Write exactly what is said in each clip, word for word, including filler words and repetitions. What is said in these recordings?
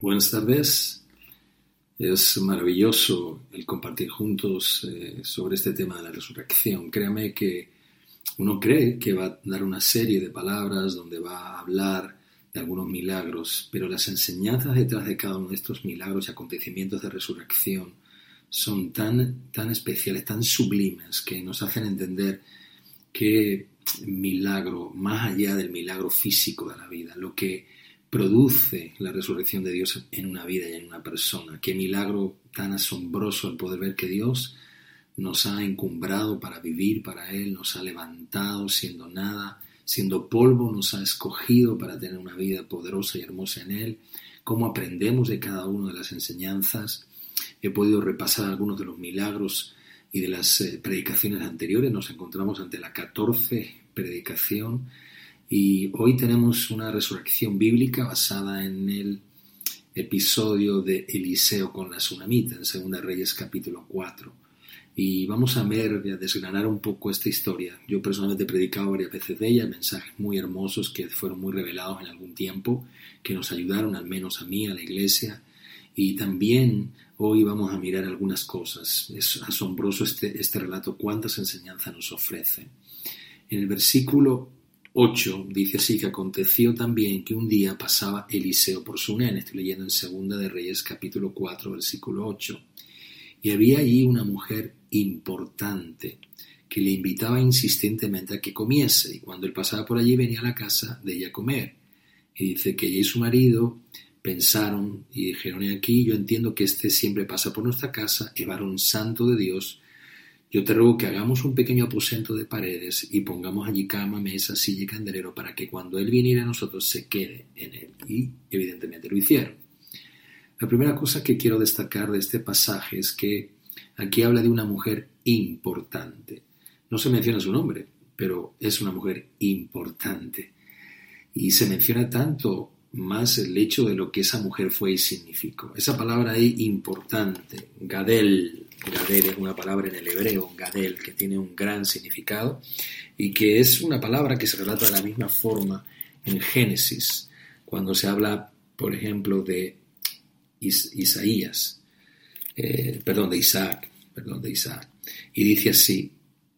Buenas tardes. Es maravilloso el compartir juntos eh, sobre este tema de la resurrección. Créame que uno cree que va a dar una serie de palabras donde va a hablar de algunos milagros, pero las enseñanzas detrás de cada uno de estos milagros y acontecimientos de resurrección son tan, tan especiales, tan sublimes, que nos hacen entender que milagro, más allá del milagro físico de la vida, lo que produce la resurrección de Dios en una vida y en una persona. Qué milagro tan asombroso el poder ver que Dios nos ha encumbrado para vivir para Él, nos ha levantado siendo nada, siendo polvo, nos ha escogido para tener una vida poderosa y hermosa en Él. Cómo aprendemos de cada una de las enseñanzas. He podido repasar algunos de los milagros y de las eh, predicaciones anteriores. Nos encontramos ante la catorce predicación. Y hoy tenemos una resurrección bíblica basada en el episodio de Eliseo con la tsunamita, en Segunda Reyes capítulo cuatro. Y vamos a ver y a desgranar un poco esta historia. Yo personalmente he predicado varias veces de ella, mensajes muy hermosos que fueron muy revelados en algún tiempo, que nos ayudaron, al menos a mí, a la iglesia. Y también hoy vamos a mirar algunas cosas. Es asombroso este, este relato, cuántas enseñanzas nos ofrece. En el versículo ocho dice así: que aconteció también que un día pasaba Eliseo por Sunem. Estoy leyendo en Segunda de Reyes capítulo cuatro versículo ocho. Y había allí una mujer importante que le invitaba insistentemente a que comiese, y cuando él pasaba por allí venía a la casa de ella a comer. Y dice que ella y su marido pensaron y dijeron: he aquí, yo entiendo que este siempre pasa por nuestra casa, es varón santo de Dios. Yo te ruego que hagamos un pequeño aposento de paredes y pongamos allí cama, mesa, silla y candelero para que cuando él viniera a nosotros se quede en él. Y evidentemente lo hicieron. La primera cosa que quiero destacar de este pasaje es que aquí habla de una mujer importante. No se menciona su nombre, pero es una mujer importante. Y se menciona tanto más el hecho de lo que esa mujer fue y significó. Esa palabra ahí, importante, gadel. Gadel es una palabra en el hebreo, gadel, que tiene un gran significado y que es una palabra que se relata de la misma forma en Génesis, cuando se habla, por ejemplo, de Is- Isaías, eh, perdón, de Isaac, perdón, de Isaac, y dice así,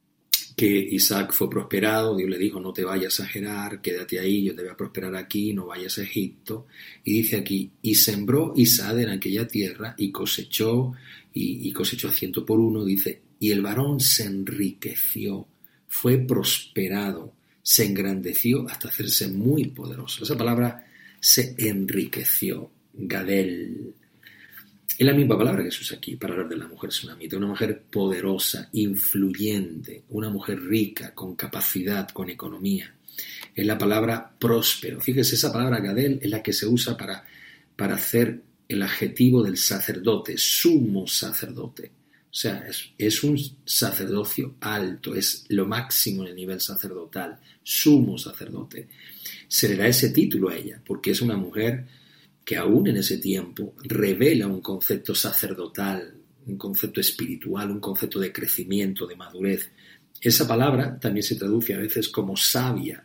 que Isaac fue prosperado, Dios le dijo: no te vayas a Gerar, quédate ahí, yo te voy a prosperar aquí, no vayas a Egipto. Y dice aquí: y sembró Isaac en aquella tierra y cosechó, y, y cosechó a ciento por uno, dice, y el varón se enriqueció, fue prosperado, se engrandeció hasta hacerse muy poderoso. Esa palabra, se enriqueció, gadel. Es la misma palabra que se usa aquí para hablar de la mujer tsunamita, una mujer poderosa, influyente, una mujer rica, con capacidad, con economía. Es la palabra próspero. Fíjese, esa palabra gadel es la que se usa para, para hacer el adjetivo del sacerdote, sumo sacerdote. O sea, es, es un sacerdocio alto, es lo máximo en el nivel sacerdotal, sumo sacerdote. Se le da ese título a ella porque es una mujer que aún en ese tiempo revela un concepto sacerdotal, un concepto espiritual, un concepto de crecimiento, de madurez. Esa palabra también se traduce a veces como sabia,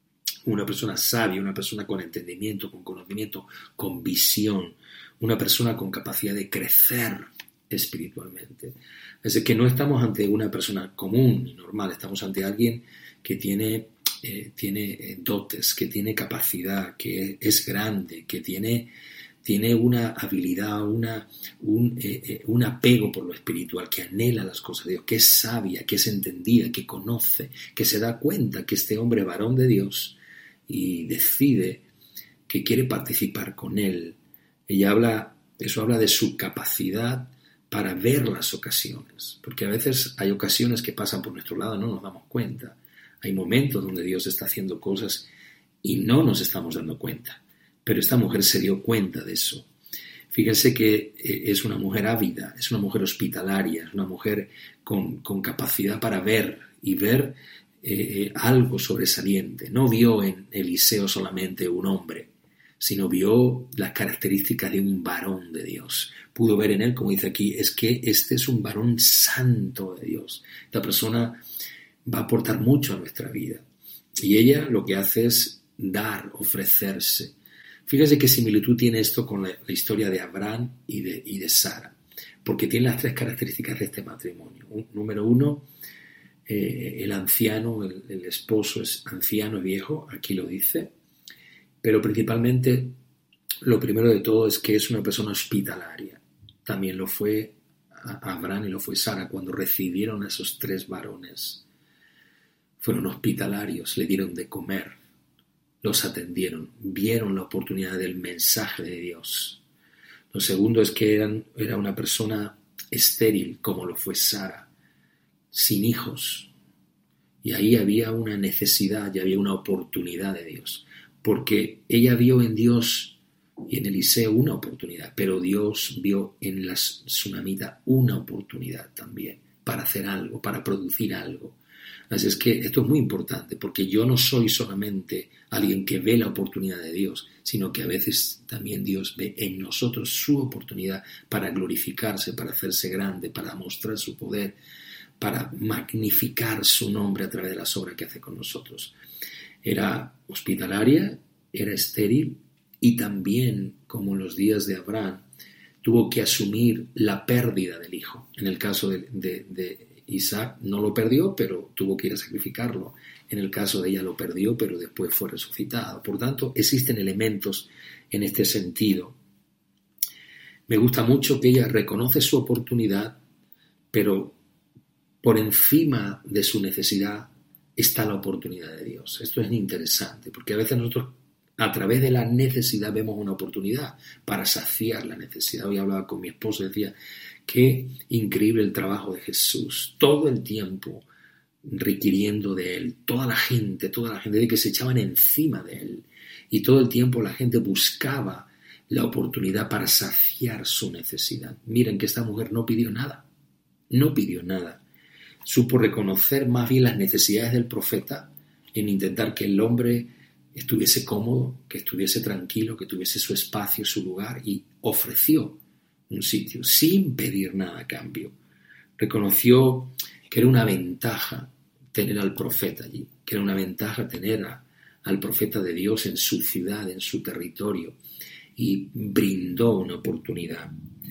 una persona sabia, una persona con entendimiento, con conocimiento, con visión, una persona con capacidad de crecer espiritualmente. Es decir, que no estamos ante una persona común y normal, estamos ante alguien que tiene Eh, tiene eh, dotes, que tiene capacidad, que es grande, que tiene, tiene una habilidad, una, un, eh, eh, un apego por lo espiritual, que anhela las cosas de Dios, que es sabia, que es entendida, que conoce, que se da cuenta que este hombre es varón de Dios y decide que quiere participar con él. Ella habla, eso habla de su capacidad para ver las ocasiones, porque a veces hay ocasiones que pasan por nuestro lado y no nos damos cuenta. Hay momentos donde Dios está haciendo cosas y no nos estamos dando cuenta. Pero esta mujer se dio cuenta de eso. Fíjense que es una mujer ávida, es una mujer hospitalaria, es una mujer con, con capacidad para ver y ver eh, algo sobresaliente. No vio en Eliseo solamente un hombre, sino vio las características de un varón de Dios. Pudo ver en él, como dice aquí, es que este es un varón santo de Dios. Esta persona va a aportar mucho a nuestra vida. Y ella lo que hace es dar, ofrecerse. Fíjese qué similitud tiene esto con la, la historia de Abraham y de, y de Sara, porque tiene las tres características de este matrimonio. Un, número uno, eh, el anciano, el, el esposo es anciano y viejo, aquí lo dice, pero principalmente lo primero de todo es que es una persona hospitalaria. También lo fue Abraham y lo fue Sara cuando recibieron a esos tres varones. Fueron hospitalarios, le dieron de comer, los atendieron, vieron la oportunidad del mensaje de Dios. Lo segundo es que eran, era una persona estéril, como lo fue Sara, sin hijos. Y ahí había una necesidad y había una oportunidad de Dios, porque ella vio en Dios y en Eliseo una oportunidad, pero Dios vio en la tsunamita una oportunidad también para hacer algo, para producir algo. Así es que esto es muy importante, porque yo no soy solamente alguien que ve la oportunidad de Dios, sino que a veces también Dios ve en nosotros su oportunidad para glorificarse, para hacerse grande, para mostrar su poder, para magnificar su nombre a través de las obras que hace con nosotros. Era hospitalaria, era estéril y también, como en los días de Abraham, tuvo que asumir la pérdida del hijo. En el caso de, de, de Isaac no lo perdió, pero tuvo que ir a sacrificarlo. En el caso de ella lo perdió, pero después fue resucitado. Por tanto, existen elementos en este sentido. Me gusta mucho que ella reconoce su oportunidad, pero por encima de su necesidad está la oportunidad de Dios. Esto es interesante, porque a veces nosotros a través de la necesidad vemos una oportunidad para saciar la necesidad. Hoy hablaba con mi esposo y decía, qué increíble el trabajo de Jesús, todo el tiempo requiriendo de Él, toda la gente, toda la gente de que se echaban encima de Él y todo el tiempo la gente buscaba la oportunidad para saciar su necesidad. Miren que esta mujer no pidió nada, no pidió nada, supo reconocer más bien las necesidades del profeta en intentar que el hombre estuviese cómodo, que estuviese tranquilo, que tuviese su espacio, su lugar, y ofreció un sitio sin pedir nada a cambio. Reconoció que era una ventaja tener al profeta allí, que era una ventaja tener a, al profeta de Dios en su ciudad, en su territorio, y brindó una oportunidad.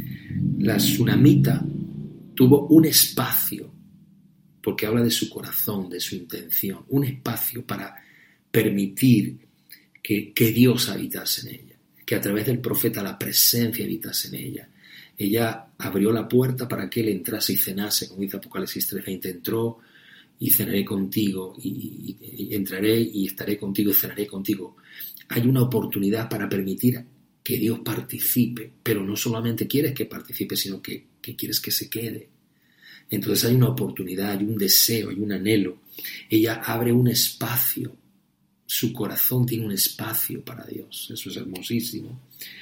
La tsunamita tuvo un espacio, porque habla de su corazón, de su intención, un espacio para permitir que, que Dios habitase en ella, que a través del profeta la presencia habitase en ella. Ella abrió la puerta para que él entrase y cenase, como dice Apocalipsis tres veinte, entró y cenaré contigo, y, y, y entraré y estaré contigo y cenaré contigo. Hay una oportunidad para permitir que Dios participe, pero no solamente quieres que participe, sino que, que quieres que se quede. Entonces hay una oportunidad, hay un deseo, hay un anhelo. Ella abre un espacio. Su corazón tiene un espacio para Dios. Eso es hermosísimo.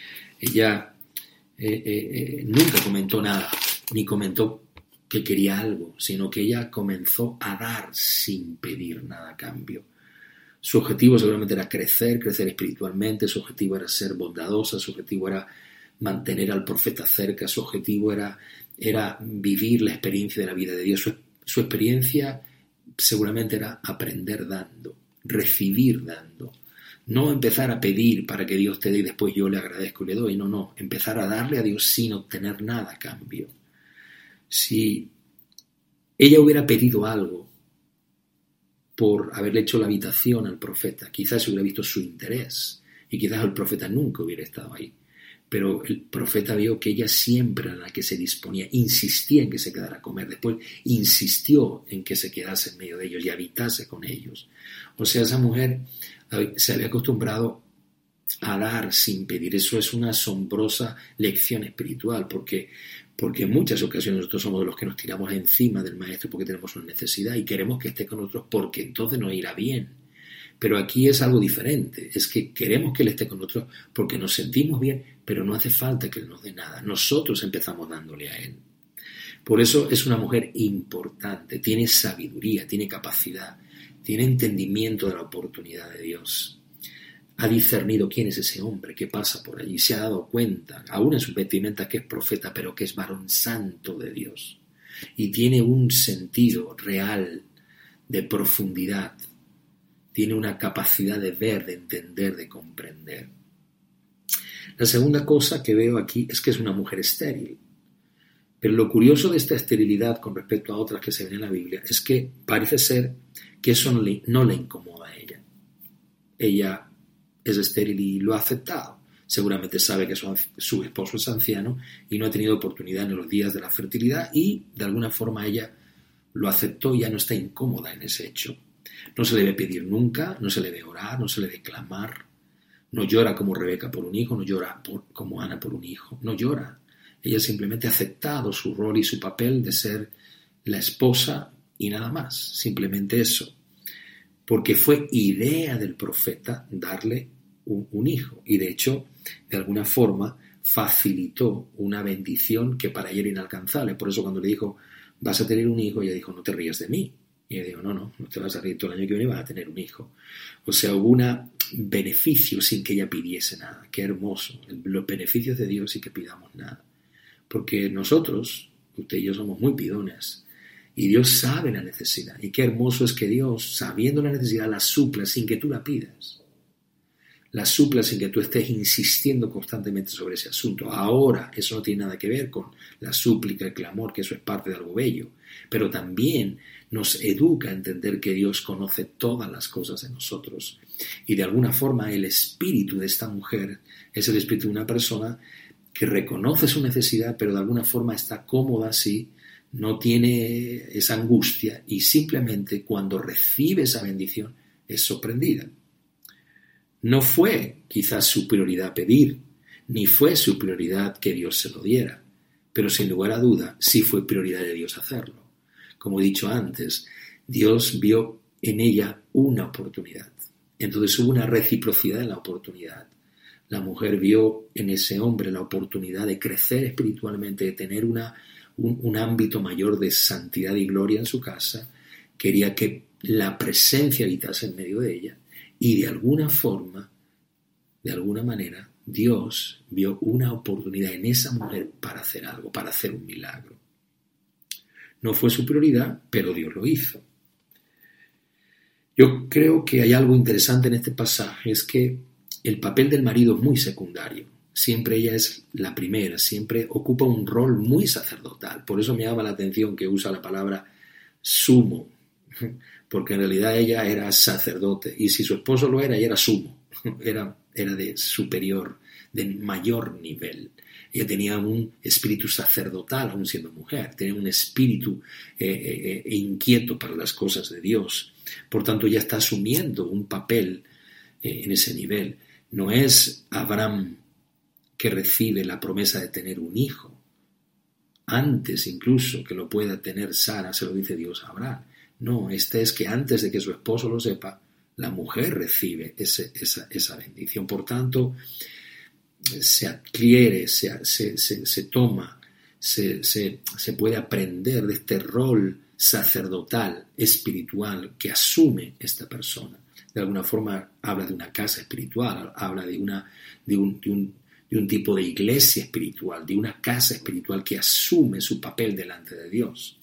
Ella eh, eh, eh, nunca comentó nada, ni comentó que quería algo, sino que ella comenzó a dar sin pedir nada a cambio. Su objetivo seguramente era crecer, crecer espiritualmente. Su objetivo era ser bondadosa. Su objetivo era mantener al profeta cerca. Su objetivo era, era vivir la experiencia de la vida de Dios. Su, su experiencia seguramente era aprender dando, recibir dando, no empezar a pedir para que Dios te dé y después yo le agradezco y le doy, no, no, empezar a darle a Dios sin obtener nada a cambio. Si ella hubiera pedido algo por haberle hecho la habitación al profeta, quizás se hubiera visto su interés y quizás el profeta nunca hubiera estado ahí, pero el profeta vio que ella siempre era la que se disponía, insistía en que se quedara a comer, después insistió en que se quedase en medio de ellos y habitase con ellos. O sea, esa mujer se había acostumbrado a dar sin pedir. Eso es una asombrosa lección espiritual, porque, porque en muchas ocasiones nosotros somos de los que nos tiramos encima del maestro porque tenemos una necesidad y queremos que esté con nosotros porque entonces nos irá bien. Pero aquí es algo diferente, es que queremos que Él esté con nosotros porque nos sentimos bien, pero no hace falta que Él nos dé nada. Nosotros empezamos dándole a Él. Por eso es una mujer importante, tiene sabiduría, tiene capacidad, tiene entendimiento de la oportunidad de Dios. Ha discernido quién es ese hombre que pasa por allí, se ha dado cuenta, aún en su vestimenta, que es profeta, pero que es varón santo de Dios. Y tiene un sentido real de profundidad. Tiene una capacidad de ver, de entender, de comprender. La segunda cosa que veo aquí es que es una mujer estéril. Pero lo curioso de esta esterilidad con respecto a otras que se ven en la Biblia es que parece ser que eso no le, no le incomoda a ella. Ella es estéril y lo ha aceptado. Seguramente sabe que su, su esposo es anciano y no ha tenido oportunidad en los días de la fertilidad y de alguna forma ella lo aceptó y ya no está incómoda en ese hecho. No se le ve pedir nunca, no se le ve orar, no se le ve clamar. No llora como Rebeca por un hijo, no llora por, como Ana por un hijo, no llora. Ella simplemente ha aceptado su rol y su papel de ser la esposa y nada más, simplemente eso. Porque fue idea del profeta darle un, un hijo y de hecho, de alguna forma, facilitó una bendición que para ella era inalcanzable. Por eso cuando le dijo, vas a tener un hijo, ella dijo, no te rías de mí. Y ella dijo, no, no, no te vas a reír todo el año que viene, vas a tener un hijo. O sea, hubo un beneficio sin que ella pidiese nada. Qué hermoso, los beneficios de Dios sin que pidamos nada. Porque nosotros, usted y yo somos muy pidones, y Dios sabe la necesidad. Y qué hermoso es que Dios, sabiendo la necesidad, la supla sin que tú la pidas. La supla sin que tú estés insistiendo constantemente sobre ese asunto. Ahora, eso no tiene nada que ver con la súplica, el clamor, que eso es parte de algo bello. Pero también nos educa a entender que Dios conoce todas las cosas de nosotros. Y de alguna forma el espíritu de esta mujer es el espíritu de una persona que reconoce su necesidad, pero de alguna forma está cómoda así, no tiene esa angustia y simplemente cuando recibe esa bendición es sorprendida. No fue quizás su prioridad pedir, ni fue su prioridad que Dios se lo diera, pero sin lugar a duda sí fue prioridad de Dios hacerlo. Como he dicho antes, Dios vio en ella una oportunidad. Entonces hubo una reciprocidad en la oportunidad. La mujer vio en ese hombre la oportunidad de crecer espiritualmente, de tener una, un, un ámbito mayor de santidad y gloria en su casa. Quería que la presencia habitase en medio de ella. Y de alguna forma, de alguna manera, Dios vio una oportunidad en esa mujer para hacer algo, para hacer un milagro. No fue su prioridad, pero Dios lo hizo. Yo creo que hay algo interesante en este pasaje, es que el papel del marido es muy secundario. Siempre ella es la primera, siempre ocupa un rol muy sacerdotal. Por eso me llama la atención que usa la palabra sumo, porque en realidad ella era sacerdote, y si su esposo lo era, ella era sumo, era, era de superior, de mayor nivel. Ella tenía un espíritu sacerdotal, aún siendo mujer, tenía un espíritu eh, eh, eh, inquieto para las cosas de Dios. Por tanto, ella está asumiendo un papel eh, en ese nivel. No es Abraham que recibe la promesa de tener un hijo. Antes incluso que lo pueda tener Sara, se lo dice Dios a Abraham. No, este es que antes de que su esposo lo sepa, la mujer recibe ese, esa, esa bendición. Por tanto, se adquiere, se, se, se, se toma, se, se, se puede aprender de este rol sacerdotal, espiritual, que asume esta persona. De alguna forma habla de una casa espiritual, habla de, una, de, un, de, un, de un tipo de iglesia espiritual, de una casa espiritual que asume su papel delante de Dios.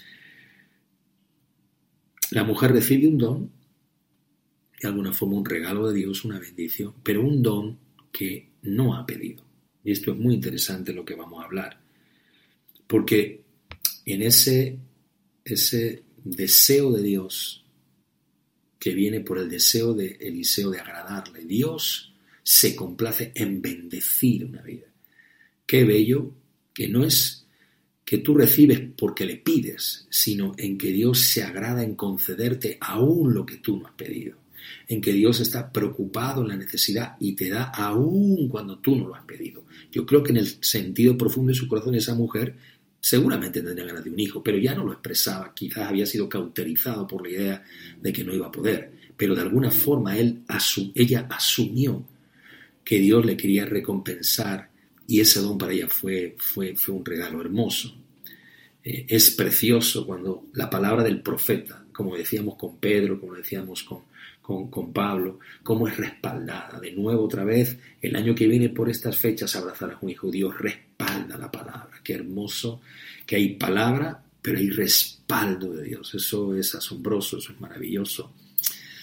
La mujer recibe un don, de alguna forma un regalo de Dios, una bendición, pero un don que no ha pedido. Y esto es muy interesante lo que vamos a hablar, porque en ese, ese deseo de Dios que viene por el deseo de Eliseo de agradarle, Dios se complace en bendecir una vida. Qué bello que no es que tú recibes porque le pides, sino en que Dios se agrada en concederte aún lo que tú no has pedido, en que Dios está preocupado en la necesidad y te da aún cuando tú no lo has pedido. Yo creo que en el sentido profundo de su corazón esa mujer seguramente tendría ganas de un hijo, pero ya no lo expresaba, quizás había sido cauterizado por la idea de que no iba a poder, pero de alguna forma él asum- ella asumió que Dios le quería recompensar y ese don para ella fue, fue, fue un regalo hermoso. Eh, es precioso cuando la palabra del profeta, como decíamos con Pedro, como decíamos con, con, con Pablo, cómo es respaldada. De nuevo, otra vez, el año que viene por estas fechas abrazarás un hijo. Dios respalda la palabra. Qué hermoso que hay palabra, pero hay respaldo de Dios. Eso es asombroso, eso es maravilloso.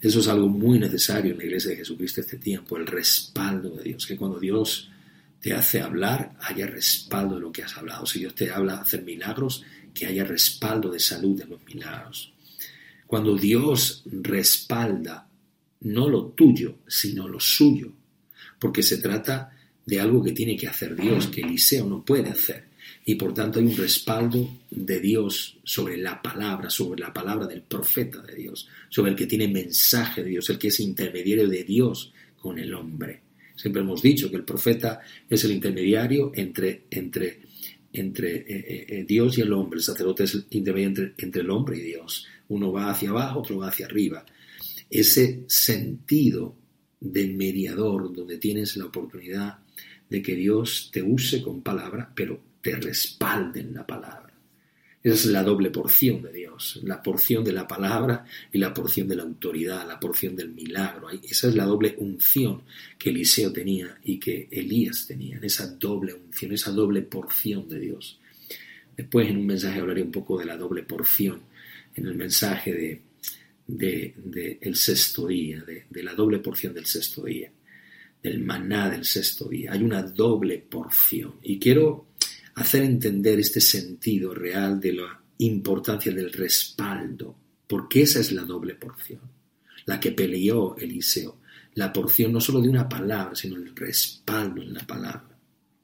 Eso es algo muy necesario en la Iglesia de Jesucristo este tiempo, el respaldo de Dios, que cuando Dios te hace hablar, haya respaldo de lo que has hablado. Si Dios te habla de hacer milagros, que haya respaldo de salud en los milagros. Cuando Dios respalda no lo tuyo, sino lo suyo, porque se trata de algo que tiene que hacer Dios, que Eliseo no puede hacer. Y por tanto hay un respaldo de Dios sobre la palabra, sobre la palabra del profeta de Dios, sobre el que tiene mensaje de Dios, el que es intermediario de Dios con el hombre. Siempre hemos dicho que el profeta es el intermediario entre, entre, entre eh, eh, Dios y el hombre. El sacerdote es el intermediario entre, entre el hombre y Dios. Uno va hacia abajo, otro va hacia arriba. Ese sentido de mediador, donde tienes la oportunidad de que Dios te use con palabra, pero te respalde en la palabra. Esa es la doble porción de Dios, la porción de la palabra y la porción de la autoridad, la porción del milagro. Esa es la doble unción que Eliseo tenía y que Elías tenía, esa doble unción, esa doble porción de Dios. Después en un mensaje hablaré un poco de la doble porción, en el mensaje de, de, de el sexto día, de, de la doble porción del sexto día, del maná del sexto día. Hay una doble porción y quiero hacer entender este sentido real de la importancia del respaldo, porque esa es la doble porción, la que peleó Eliseo, la porción no solo de una palabra, sino el respaldo en la palabra.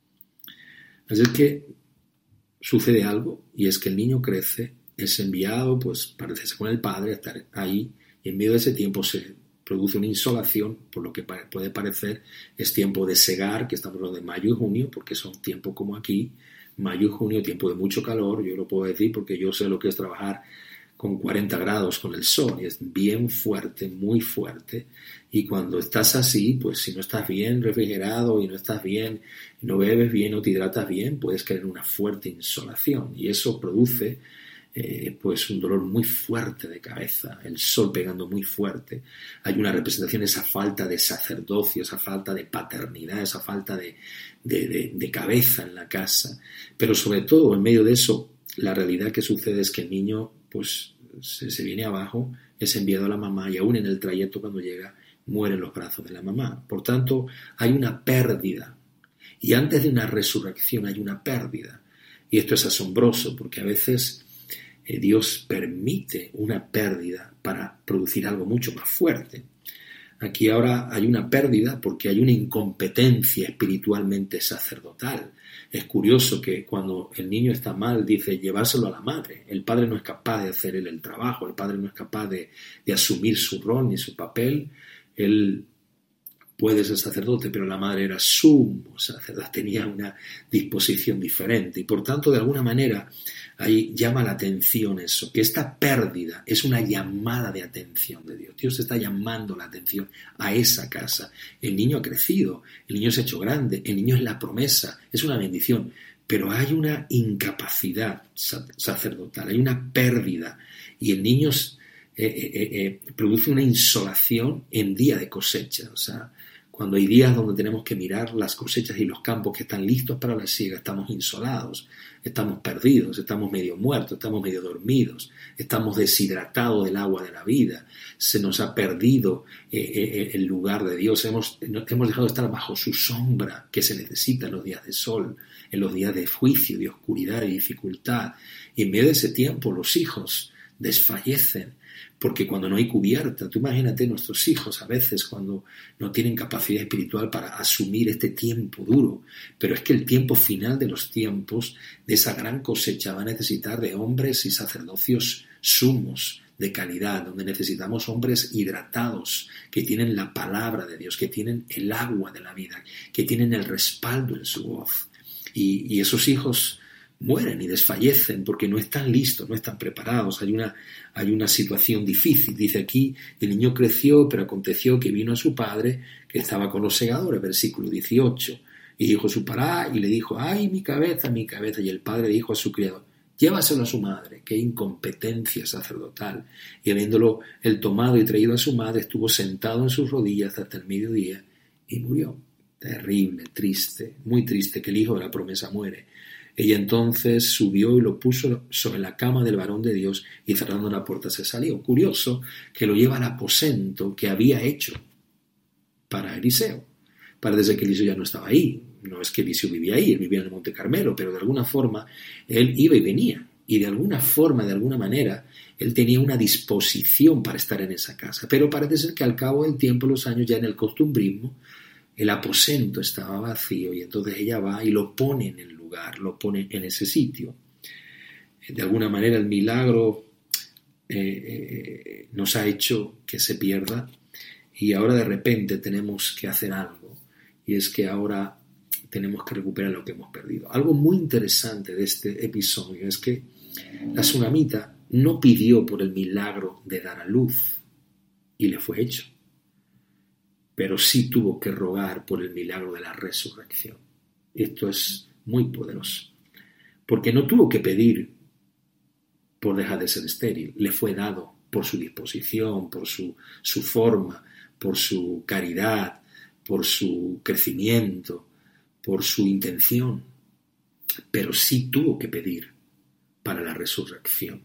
Así es que sucede algo, y es que el niño crece, es enviado, pues parece con el padre, a estar ahí, y en medio de ese tiempo se produce una insolación, por lo que puede parecer es tiempo de segar, que estamos hablando de mayo y junio, porque son tiempos como aquí, mayo y junio, tiempo de mucho calor, yo lo puedo decir porque yo sé lo que es trabajar con cuarenta grados con el sol, y es bien fuerte, muy fuerte, y cuando estás así, pues si no estás bien refrigerado y no estás bien, no bebes bien, no te hidratas bien, puedes caer en una fuerte insolación, y eso produce Eh, pues un dolor muy fuerte de cabeza, el sol pegando muy fuerte. Hay una representación de esa falta de sacerdocio, esa falta de paternidad, esa falta de, de, de, de cabeza en la casa. Pero sobre todo, en medio de eso, la realidad que sucede es que el niño pues se, se viene abajo, es enviado a la mamá y aún en el trayecto cuando llega muere en los brazos de la mamá. Por tanto, hay una pérdida. Y antes de una resurrección hay una pérdida. Y esto es asombroso porque a veces Dios permite una pérdida para producir algo mucho más fuerte. Aquí ahora hay una pérdida porque hay una incompetencia espiritualmente sacerdotal. Es curioso que cuando el niño está mal dice llevárselo a la madre. El padre no es capaz de hacer él el trabajo, el padre no es capaz de, de asumir su rol ni su papel. Él puede ser sacerdote, pero la madre era sumo sacerdote, tenía una disposición diferente y por tanto de alguna manera ahí llama la atención eso, que esta pérdida es una llamada de atención de Dios. Dios está llamando la atención a esa casa. El niño ha crecido, el niño se ha hecho grande, el niño es la promesa, es una bendición, pero hay una incapacidad sacerdotal, hay una pérdida y el niño eh, eh, eh, produce una insolación en día de cosecha, o sea, cuando hay días donde tenemos que mirar las cosechas y los campos que están listos para la siega, estamos insolados, estamos perdidos, estamos medio muertos, estamos medio dormidos, estamos deshidratados del agua de la vida, se nos ha perdido eh, eh, el lugar de Dios, hemos, hemos dejado de estar bajo su sombra que se necesita en los días de sol, en los días de juicio, de oscuridad y dificultad. Y en medio de ese tiempo los hijos desfallecen, porque cuando no hay cubierta, tú imagínate nuestros hijos a veces cuando no tienen capacidad espiritual para asumir este tiempo duro, pero es que el tiempo final de los tiempos, de esa gran cosecha, va a necesitar de hombres y sacerdocios sumos, de calidad, donde necesitamos hombres hidratados, que tienen la palabra de Dios, que tienen el agua de la vida, que tienen el respaldo en su voz. Y, y esos hijos mueren y desfallecen porque no están listos, no están preparados. Hay una, hay una situación difícil. Dice aquí, el niño creció, pero aconteció que vino a su padre, que estaba con los segadores, versículo dieciocho, y dijo su pará, y le dijo, ¡ay, mi cabeza, mi cabeza! Y el padre dijo a su criado, llévaselo a su madre. ¡Qué incompetencia sacerdotal! Y habiéndolo él tomado y traído a su madre, estuvo sentado en sus rodillas hasta el mediodía y murió. Terrible, triste, muy triste que el hijo de la promesa muere. Ella entonces subió y lo puso sobre la cama del varón de Dios y cerrando la puerta se salió. Curioso que lo lleva al aposento que había hecho para Eliseo. Parece que Eliseo ya no estaba ahí. No es que Eliseo vivía ahí, él vivía en el Monte Carmelo, pero de alguna forma él iba y venía. Y de alguna forma, de alguna manera, él tenía una disposición para estar en esa casa. Pero parece ser que al cabo del tiempo, los años, ya en el costumbrismo, el aposento estaba vacío y entonces ella va y lo pone en el lugar, lo pone en ese sitio. De alguna manera el milagro eh, eh, nos ha hecho que se pierda y ahora de repente tenemos que hacer algo y es que ahora tenemos que recuperar lo que hemos perdido. Algo muy interesante de este episodio es que la tsunamita no pidió por el milagro de dar a luz y le fue hecho, pero sí tuvo que rogar por el milagro de la resurrección. Esto es muy poderoso, porque no tuvo que pedir por dejar de ser estéril, le fue dado por su disposición, por su, su forma, por su caridad, por su crecimiento, por su intención, pero sí tuvo que pedir para la resurrección.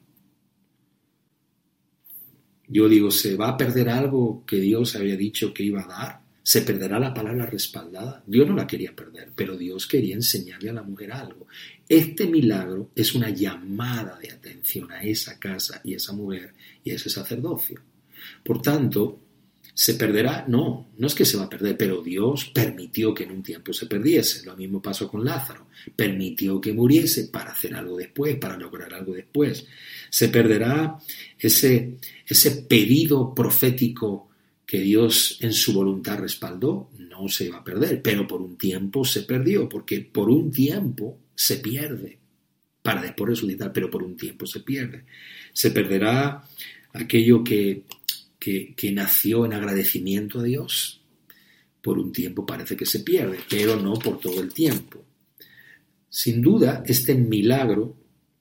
Yo digo, ¿se va a perder algo que Dios había dicho que iba a dar? ¿Se perderá la palabra respaldada? Dios no la quería perder, pero Dios quería enseñarle a la mujer algo. Este milagro es una llamada de atención a esa casa y a esa mujer y a ese sacerdocio. Por tanto, ¿se perderá? No, no es que se va a perder, pero Dios permitió que en un tiempo se perdiese. Lo mismo pasó con Lázaro. Permitió que muriese para hacer algo después, para lograr algo después. ¿Se perderá ese, ese pedido profético que Dios en su voluntad respaldó? No se va a perder, pero por un tiempo se perdió, porque por un tiempo se pierde, para después resucitar, pero por un tiempo se pierde. Se perderá aquello que, que, que nació en agradecimiento a Dios. Por un tiempo parece que se pierde, pero no por todo el tiempo. Sin duda, este milagro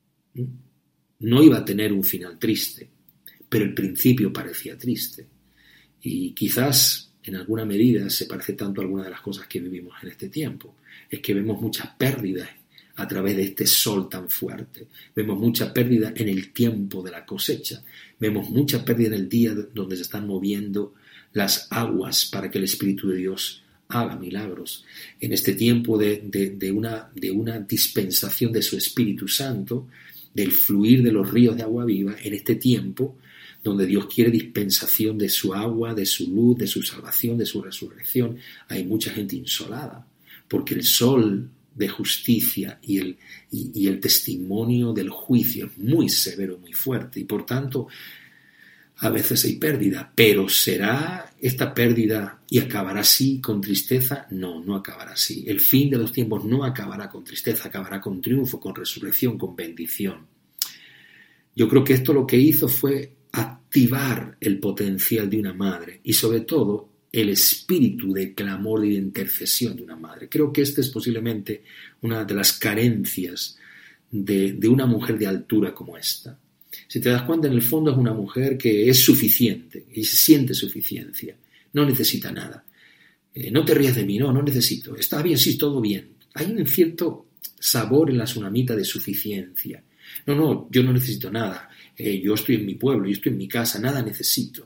no iba a tener un final triste, pero el principio parecía triste. Y quizás en alguna medida se parece tanto a algunas de las cosas que vivimos en este tiempo. Es que vemos muchas pérdidas a través de este sol tan fuerte. Vemos mucha pérdida en el tiempo de la cosecha. Vemos mucha pérdida en el día donde se están moviendo las aguas para que el Espíritu de Dios haga milagros. En este tiempo de, de, de, una, de una dispensación de su Espíritu Santo, del fluir de los ríos de agua viva, en este tiempo donde Dios quiere dispensación de su agua, de su luz, de su salvación, de su resurrección, hay mucha gente insolada, porque el sol de justicia y el, y, y el testimonio del juicio es muy severo, muy fuerte, y por tanto a veces hay pérdida, pero ¿será esta pérdida y acabará así con tristeza? No, no acabará así. El fin de los tiempos no acabará con tristeza, acabará con triunfo, con resurrección, con bendición. Yo creo que esto lo que hizo fue activar el potencial de una madre y sobre todo el espíritu de clamor y de intercesión de una madre. Creo que esta es posiblemente una de las carencias de, de una mujer de altura como esta. Si te das cuenta, en el fondo es una mujer que es suficiente y se siente suficiencia, no necesita nada. Eh, no te rías de mí, no, no necesito. Está bien, sí, todo bien. Hay un cierto sabor en la tsunamita de suficiencia. No, no, yo no necesito nada. Eh, yo estoy en mi pueblo, yo estoy en mi casa, nada necesito.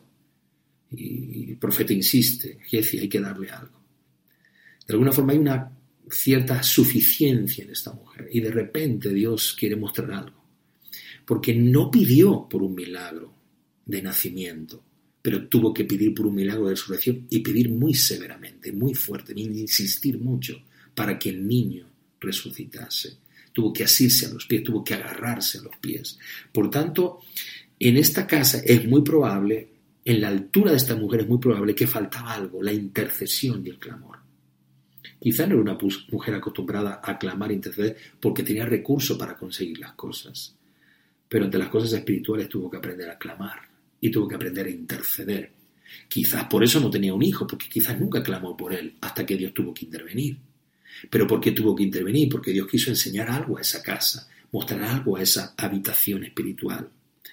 Y el profeta insiste, Jesse, hay que darle algo. De alguna forma hay una cierta suficiencia en esta mujer y de repente Dios quiere mostrar algo. Porque no pidió por un milagro de nacimiento, pero tuvo que pedir por un milagro de resurrección y pedir muy severamente, muy fuerte, insistir mucho para que el niño resucitase. Tuvo que asirse a los pies, tuvo que agarrarse a los pies. Por tanto, en esta casa es muy probable, en la altura de esta mujer es muy probable que faltaba algo, la intercesión y el clamor. Quizá no era una mujer acostumbrada a clamar e interceder porque tenía recursos para conseguir las cosas. Pero ante las cosas espirituales tuvo que aprender a clamar y tuvo que aprender a interceder. Quizás por eso no tenía un hijo, porque quizás nunca clamó por él hasta que Dios tuvo que intervenir. ¿Pero por qué tuvo que intervenir? Porque Dios quiso enseñar algo a esa casa, mostrar algo a esa habitación espiritual.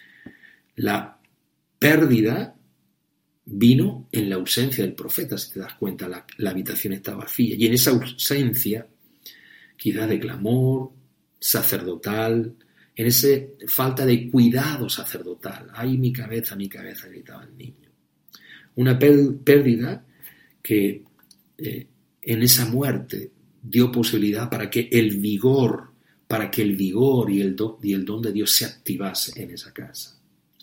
La pérdida vino en la ausencia del profeta, si te das cuenta, la, la habitación está vacía. Y en esa ausencia, quizás de clamor, sacerdotal, en esa falta de cuidado sacerdotal. ¡Ay, mi cabeza, mi cabeza!, gritaba el niño. Una pérdida que eh, en esa muerte dio posibilidad para que el vigor, para que el vigor y el, don, y el don de Dios se activase en esa casa.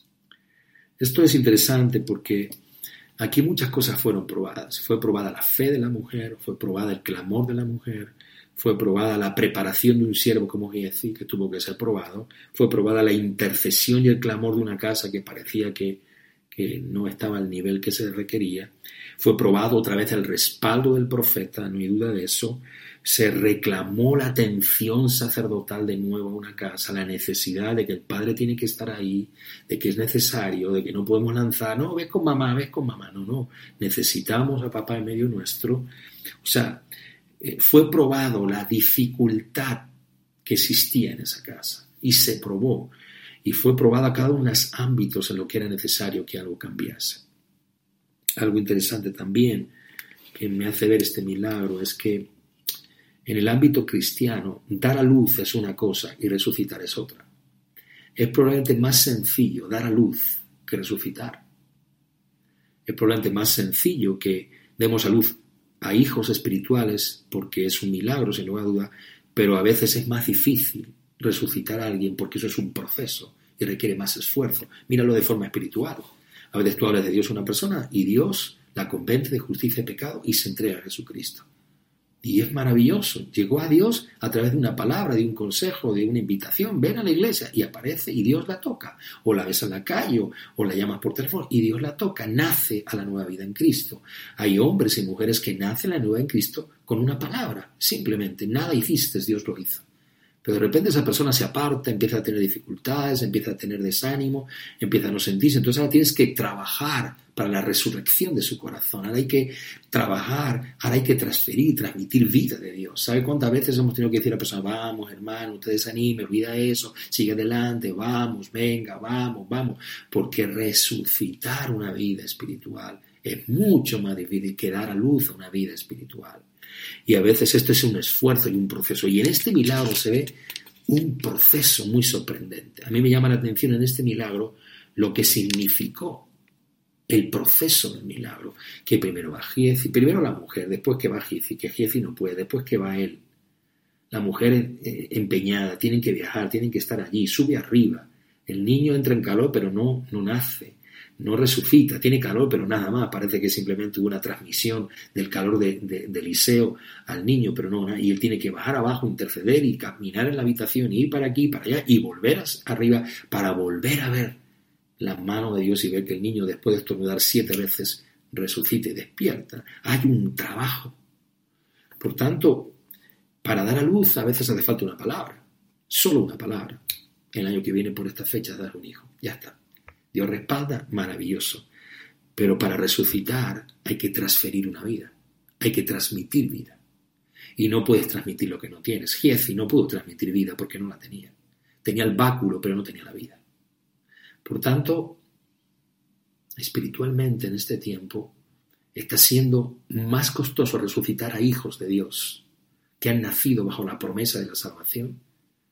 Esto es interesante porque aquí muchas cosas fueron probadas. Fue probada la fe de la mujer, fue probada el clamor de la mujer, fue probada la preparación de un siervo como Giezi, que tuvo que ser probado, fue probada la intercesión y el clamor de una casa que parecía que, que no estaba al nivel que se requería, fue probado otra vez el respaldo del profeta, no hay duda de eso, se reclamó la atención sacerdotal de nuevo a una casa, la necesidad de que el padre tiene que estar ahí, de que es necesario, de que no podemos lanzar, no, ves con mamá, ves con mamá, no, no, necesitamos a papá en medio nuestro. O sea, eh, fue probado la dificultad que existía en esa casa y se probó, y fue probada cada uno de los ámbitos en lo que era necesario que algo cambiase. Algo interesante también que me hace ver este milagro es que en el ámbito cristiano, dar a luz es una cosa y resucitar es otra. Es probablemente más sencillo dar a luz que resucitar. Es probablemente más sencillo que demos a luz a hijos espirituales porque es un milagro, sin lugar a duda, pero a veces es más difícil resucitar a alguien porque eso es un proceso y requiere más esfuerzo. Míralo de forma espiritual. A veces tú hablas de Dios a una persona y Dios la convence de justicia y pecado y se entrega a Jesucristo. Y es maravilloso. Llegó a Dios a través de una palabra, de un consejo, de una invitación. Ven a la iglesia y aparece y Dios la toca. O la ves en la calle o, o la llamas por teléfono y Dios la toca. Nace a la nueva vida en Cristo. Hay hombres y mujeres que nacen a la nueva vida en Cristo con una palabra. Simplemente, nada hiciste, Dios lo hizo. Pero de repente esa persona se aparta, empieza a tener dificultades, empieza a tener desánimo, empieza a no sentirse. Entonces ahora tienes que trabajar para la resurrección de su corazón. Ahora hay que trabajar, ahora hay que transferir, transmitir vida de Dios. ¿Sabe cuántas veces hemos tenido que decir a la persona, vamos, hermano, no te desanimes, olvida eso, sigue adelante, vamos, venga, vamos, vamos? Porque resucitar una vida espiritual es mucho más difícil que dar a luz a una vida espiritual. Y a veces esto es un esfuerzo y un proceso. Y en este milagro se ve un proceso muy sorprendente. A mí me llama la atención en este milagro lo que significó el proceso del milagro. Que primero va Giezi, primero la mujer, después que va Giezi, que Giezi no puede, después que va él. La mujer eh, empeñada, tienen que viajar, tienen que estar allí, sube arriba. El niño entra en calor pero no, no nace. No resucita, tiene calor, pero nada más. Parece que simplemente hubo una transmisión del calor de, de, de Eliseo al niño, pero no. Y él tiene que bajar abajo, interceder y caminar en la habitación, y ir para aquí, para allá, y volver arriba para volver a ver la mano de Dios y ver que el niño, después de estornudar siete veces, resucita y despierta. Hay un trabajo. Por tanto, para dar a luz a veces hace falta una palabra, solo una palabra. El año que viene por esta fecha dar un hijo, ya está. Dios respalda, maravilloso. Pero para resucitar hay que transferir una vida. Hay que transmitir vida. Y no puedes transmitir lo que no tienes. Giezi no pudo transmitir vida porque no la tenía. Tenía el báculo, pero no tenía la vida. Por tanto, espiritualmente en este tiempo está siendo más costoso resucitar a hijos de Dios que han nacido bajo la promesa de la salvación.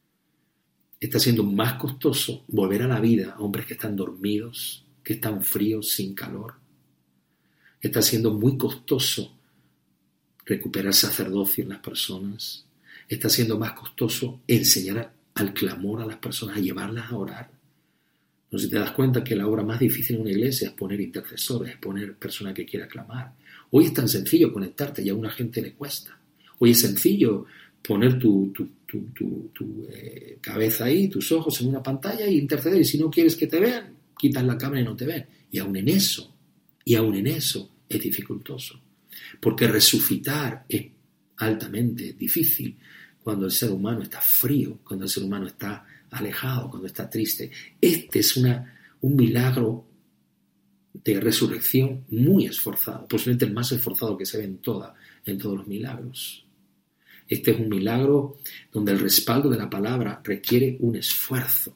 Está siendo más costoso volver a la vida a hombres que están dormidos, que están fríos, sin calor. Está siendo muy costoso recuperar sacerdocio en las personas. Está siendo más costoso enseñar al clamor a las personas, a llevarlas a orar. No sé si te das cuenta que la obra más difícil en una iglesia es poner intercesores, es poner personas que quiera clamar. Hoy es tan sencillo conectarte y a una gente le cuesta. Hoy es sencillo poner tu, tu, tu, tu, tu eh, cabeza ahí, tus ojos en una pantalla e interceder. Y si no quieres que te vean, quitas la cámara y no te ven. Y aún en eso, y aún en eso es dificultoso. Porque resucitar es altamente difícil cuando el ser humano está frío, cuando el ser humano está alejado, cuando está triste. Este es una, un milagro de resurrección muy esforzado, posiblemente el más esforzado que se ve en, toda, en todos los milagros. Este es un milagro donde el respaldo de la palabra requiere un esfuerzo,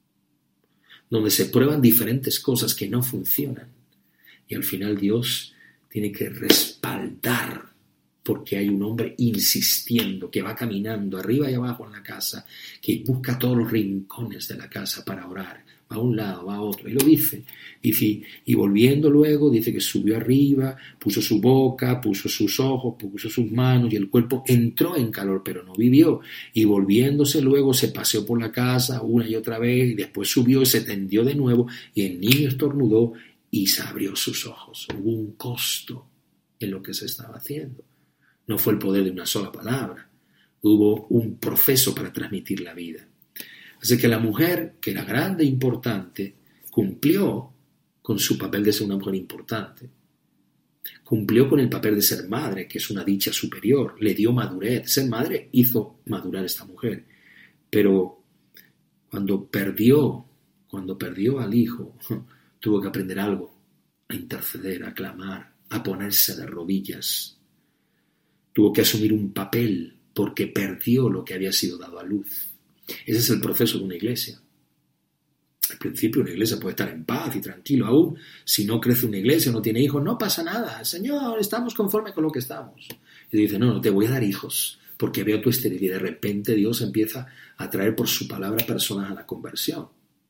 donde se prueban diferentes cosas que no funcionan y al final Dios tiene que respaldar porque hay un hombre insistiendo, que va caminando arriba y abajo en la casa, que busca todos los rincones de la casa para orar. Va a un lado, va a otro, y lo dice. Dice, y volviendo luego, dice que subió arriba, puso su boca, puso sus ojos, puso sus manos, y el cuerpo entró en calor, pero no vivió. Y volviéndose luego, se paseó por la casa una y otra vez, y después subió y se tendió de nuevo, y el niño estornudó y se abrió sus ojos. Hubo un costo en lo que se estaba haciendo. No fue el poder de una sola palabra. Hubo un proceso para transmitir la vida. Así que la mujer, que era grande e importante, cumplió con su papel de ser una mujer importante. Cumplió con el papel de ser madre, que es una dicha superior. Le dio madurez. Ser madre hizo madurar a esta mujer. Pero cuando perdió, cuando perdió al hijo, tuvo que aprender algo. A interceder, a clamar, a ponerse de rodillas. Tuvo que asumir un papel porque perdió lo que había sido dado a luz. Ese es el proceso de una iglesia. Al principio una iglesia puede estar en paz y tranquilo. Aún si no crece una iglesia, no tiene hijos, no pasa nada. Señor, estamos conforme con lo que estamos. Y dice, no, no, te voy a dar hijos porque veo tu esterilidad. Y de repente Dios empieza a traer por su palabra personas a la conversión.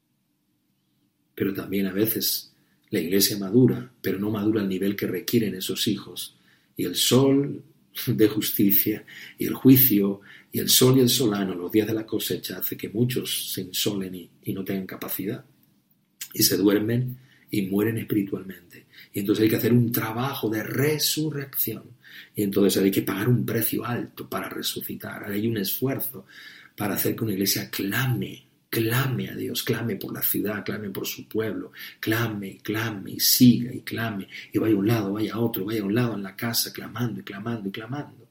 Pero también a veces la iglesia madura, pero no madura al nivel que requieren esos hijos. Y el sol de justicia y el juicio y el sol y el solano, los días de la cosecha, hace que muchos se insolen y, y no tengan capacidad y se duermen y mueren espiritualmente. Y entonces hay que hacer un trabajo de resurrección y entonces hay que pagar un precio alto para resucitar. Hay un esfuerzo para hacer que una iglesia clame Clame a Dios, clame por la ciudad, clame por su pueblo, clame, clame y siga y clame y vaya a un lado, vaya a otro, vaya a un lado en la casa, clamando y clamando y clamando.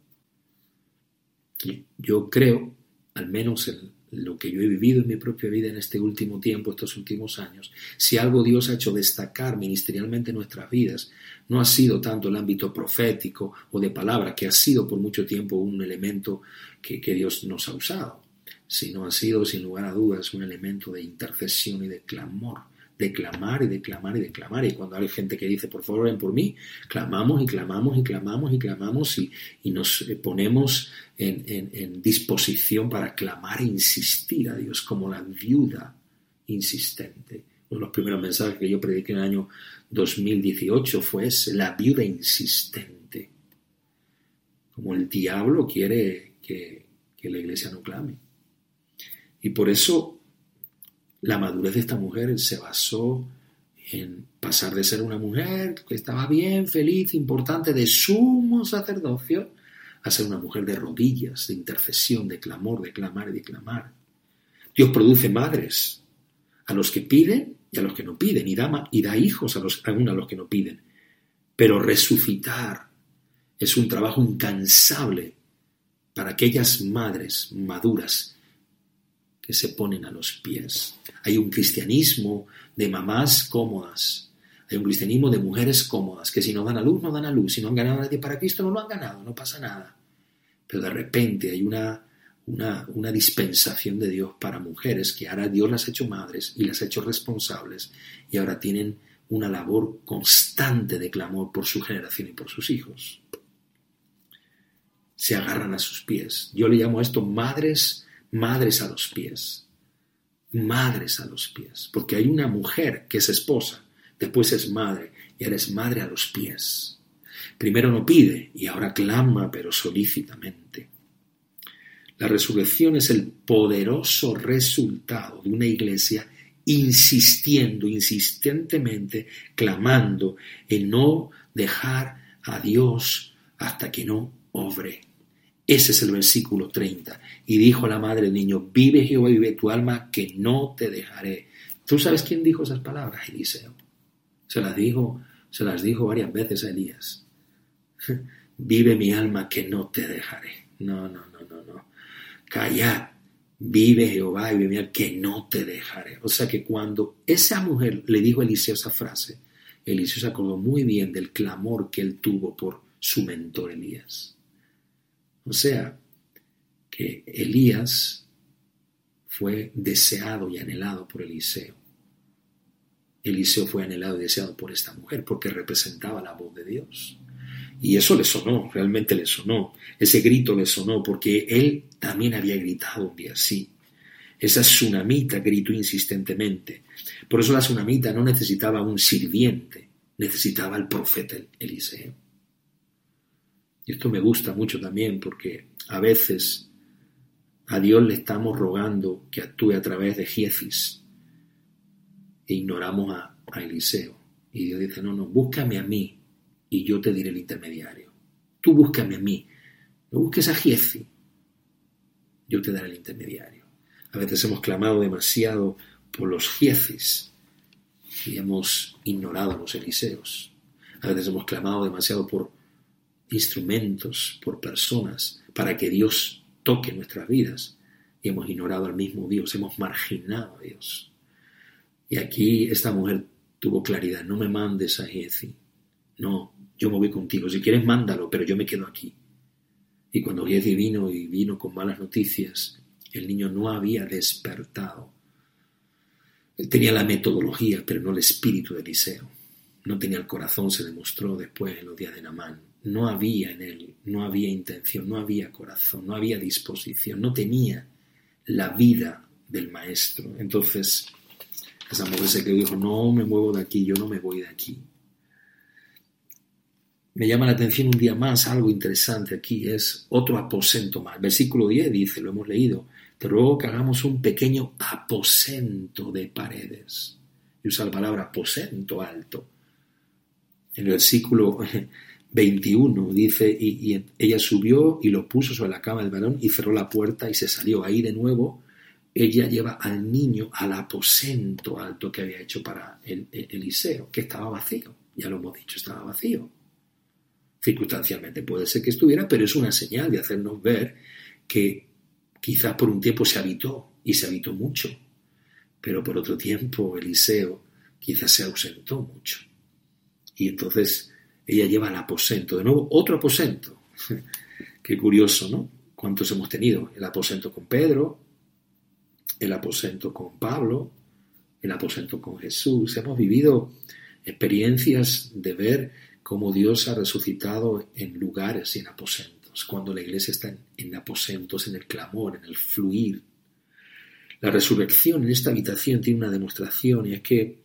Y yo creo, al menos en lo que yo he vivido en mi propia vida en este último tiempo, estos últimos años, si algo Dios ha hecho destacar ministerialmente en nuestras vidas, no ha sido tanto el ámbito profético o de palabra, que ha sido por mucho tiempo un elemento que, que Dios nos ha usado, sino ha sido, sin lugar a dudas, un elemento de intercesión y de clamor, de clamar y de clamar y de clamar. Y cuando hay gente que dice, por favor, oren por mí, clamamos y clamamos y clamamos y clamamos y, y nos ponemos en, en, en disposición para clamar e insistir a Dios como la viuda insistente. Uno de los primeros mensajes que yo prediqué en el año dos mil dieciocho fue ese, la viuda insistente. Como el diablo quiere que, que la iglesia no clame. Y por eso la madurez de esta mujer se basó en pasar de ser una mujer que estaba bien, feliz, importante, de sumo sacerdocio, a ser una mujer de rodillas, de intercesión, de clamor, de clamar y de clamar. Dios produce madres a los que piden y a los que no piden, y da, y da hijos a los, aún a los que no piden. Pero resucitar es un trabajo incansable para aquellas madres maduras que se ponen a los pies. Hay un cristianismo de mamás cómodas. Hay un cristianismo de mujeres cómodas, que si no dan a luz, no dan a luz. Si no han ganado a nadie para Cristo, no lo han ganado, no pasa nada. Pero de repente hay una, una, una dispensación de Dios para mujeres que ahora Dios las ha hecho madres y las ha hecho responsables y ahora tienen una labor constante de clamor por su generación y por sus hijos. Se agarran a sus pies. Yo le llamo a esto madres Madres a los pies, madres a los pies, porque hay una mujer que es esposa, después es madre, y ahora es madre a los pies. Primero no pide y ahora clama, pero solícitamente. La resurrección es el poderoso resultado de una iglesia insistiendo, insistentemente, clamando en no dejar a Dios hasta que no obre. Ese es el versículo treinta. Y dijo la madre del niño, vive Jehová, vive tu alma, que no te dejaré. ¿Tú sabes quién dijo esas palabras? Eliseo. Se las dijo, se las dijo varias veces a Elías. Vive mi alma, que no te dejaré. No, no, no, no, no. Callad, vive Jehová, vive mi alma, que no te dejaré. O sea que cuando esa mujer le dijo a Eliseo esa frase, Eliseo se acordó muy bien del clamor que él tuvo por su mentor Elías. O sea, que Elías fue deseado y anhelado por Eliseo. Eliseo fue anhelado y deseado por esta mujer porque representaba la voz de Dios. Y eso le sonó, realmente le sonó. Ese grito le sonó porque él también había gritado un día así. Esa tsunamita gritó insistentemente. Por eso la tsunamita no necesitaba un sirviente, necesitaba al profeta Eliseo. Y esto me gusta mucho también porque a veces a Dios le estamos rogando que actúe a través de Giezis e ignoramos a, a Eliseo. Y Dios dice, no, no, búscame a mí y yo te diré el intermediario. Tú búscame a mí, no busques a Giezi, yo te daré el intermediario. A veces hemos clamado demasiado por los Giezis y hemos ignorado a los Eliseos. A veces hemos clamado demasiado por instrumentos, por personas, para que Dios toque nuestras vidas y hemos ignorado al mismo Dios, hemos marginado a Dios. Y aquí esta mujer tuvo claridad, no me mandes a Giezi, no, yo me voy contigo, si quieres mándalo, pero yo me quedo aquí. Y cuando Giezi vino y vino con malas noticias, el niño no había despertado. Él tenía la metodología, pero no el espíritu de Eliseo. No tenía el corazón, se demostró después en los días de Naamán. No había en él, no había intención, no había corazón, no había disposición, no tenía la vida del maestro. Entonces, esa mujer se quedó y dijo, no me muevo de aquí, yo no me voy de aquí. Me llama la atención un día más algo interesante aquí, es otro aposento más. Versículo diez dice, lo hemos leído, te ruego que hagamos un pequeño aposento de paredes. Y usa la palabra aposento alto. En el versículo veintiuno dice, y, y ella subió y lo puso sobre la cama del varón y cerró la puerta y se salió. Ahí de nuevo ella lleva al niño al aposento alto que había hecho para el, el, Eliseo, que estaba vacío. Ya lo hemos dicho, estaba vacío. Circunstancialmente puede ser que estuviera, pero es una señal de hacernos ver que quizás por un tiempo se habitó, y se habitó mucho, pero por otro tiempo Eliseo quizás se ausentó mucho. Y entonces ella lleva al aposento, de nuevo otro aposento. Qué curioso, ¿no? ¿Cuántos hemos tenido? El aposento con Pedro, el aposento con Pablo, el aposento con Jesús. Hemos vivido experiencias de ver cómo Dios ha resucitado en lugares y en aposentos, cuando la iglesia está en, en aposentos, en el clamor, en el fluir. La resurrección en esta habitación tiene una demostración, y es que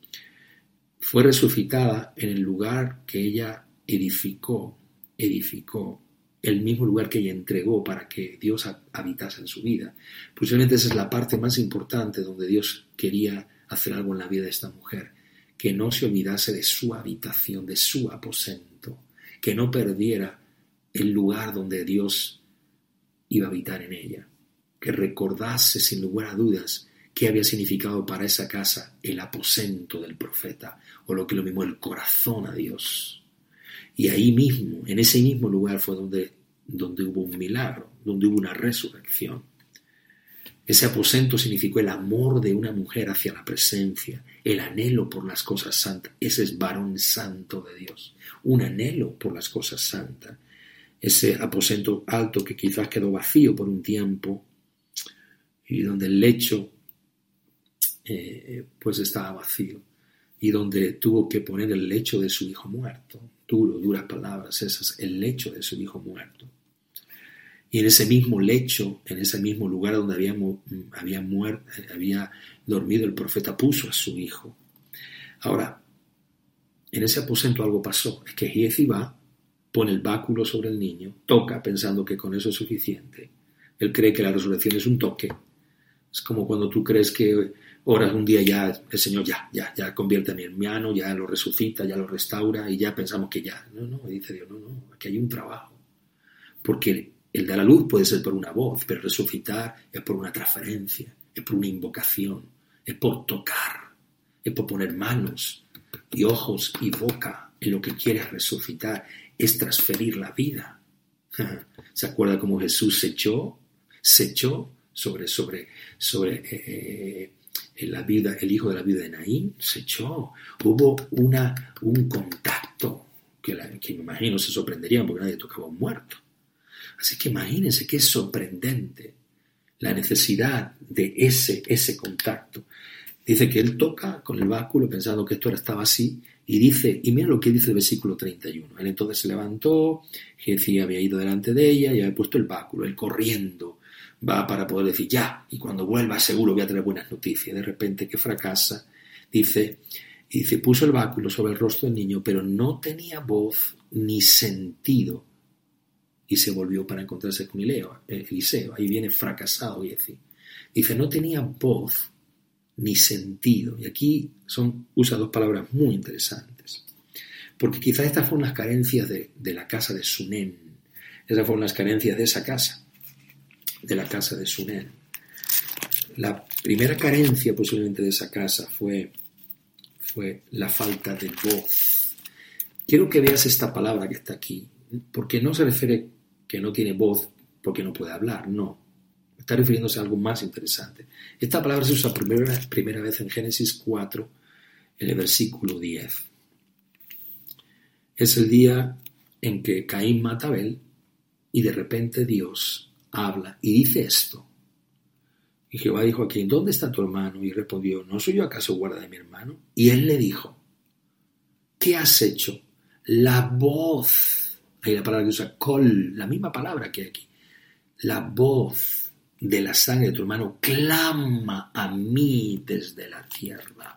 fue resucitada en el lugar que ella edificó, edificó, el mismo lugar que ella entregó para que Dios habitase en su vida. Posiblemente esa es la parte más importante donde Dios quería hacer algo en la vida de esta mujer, que no se olvidase de su habitación, de su aposento, que no perdiera el lugar donde Dios iba a habitar en ella, que recordase sin lugar a dudas qué había significado para esa casa el aposento del profeta, o lo que es lo mismo, el corazón a Dios. Y ahí mismo, en ese mismo lugar fue donde, donde hubo un milagro, donde hubo una resurrección. Ese aposento significó el amor de una mujer hacia la presencia, el anhelo por las cosas santas. Ese es varón santo de Dios, un anhelo por las cosas santas. Ese aposento alto que quizás quedó vacío por un tiempo y donde el lecho eh, pues estaba vacío y donde tuvo que poner el lecho de su hijo muerto. Duro, duras palabras esas, el lecho de su hijo muerto. Y en ese mismo lecho, en ese mismo lugar donde había, había, muerto, había dormido el profeta, puso a su hijo. Ahora, en ese aposento algo pasó. Es que Giezi va, pone el báculo sobre el niño, toca pensando que con eso es suficiente. Él cree que la resurrección es un toque. Es como cuando tú crees que oras un día ya, el Señor ya, ya, ya convierte a mi hermano, ya lo resucita, ya lo restaura y ya pensamos que ya. No, no, dice Dios, no, no, aquí hay un trabajo. Porque el dar a luz puede ser por una voz, pero resucitar es por una transferencia, es por una invocación, es por tocar, es por poner manos y ojos y boca en lo que quieres resucitar, es transferir la vida. ¿Se acuerda cómo Jesús se echó, se echó sobre, sobre, sobre eh, la vida, el hijo de la viuda de Naín? Se echó. Hubo una, un contacto que, la, que me imagino se sorprenderían porque nadie tocaba a un muerto. Así que imagínense que es sorprendente la necesidad de ese, ese contacto. Dice que él toca con el báculo pensando que esto estaba así Y dice, y mira lo que dice el versículo treinta y uno. Él entonces se levantó, Giezi había ido delante de ella y había puesto el báculo, él corriendo va para poder decir ya, y cuando vuelva seguro voy a tener buenas noticias. De repente que fracasa, dice, y dice, puso el báculo sobre el rostro del niño, pero no tenía voz ni sentido. Y se volvió para encontrarse con Eliseo. Ahí viene fracasado Giezi. Dice, no tenía voz ni sentido. Y aquí son, usa dos palabras muy interesantes. Porque quizás estas fueron las carencias de, de la casa de Sunén. Esas fueron las carencias de esa casa, de la casa de Sunén. La primera carencia posiblemente de esa casa fue, fue la falta de voz. Quiero que veas esta palabra que está aquí, porque no se refiere que no tiene voz porque no puede hablar, no. Está refiriéndose a algo más interesante. Esta palabra se usa primera, primera vez en Génesis cuatro, en el versículo diez. Es el día en que Caín mata a Abel y de repente Dios habla y dice esto. Y Jehová dijo a Caín, ¿dónde está tu hermano? Y respondió, ¿no soy yo acaso guarda de mi hermano? Y él le dijo, ¿qué has hecho? La voz, hay la palabra que usa, kol, la misma palabra que hay aquí, la voz de la sangre de tu hermano clama a mí desde la tierra.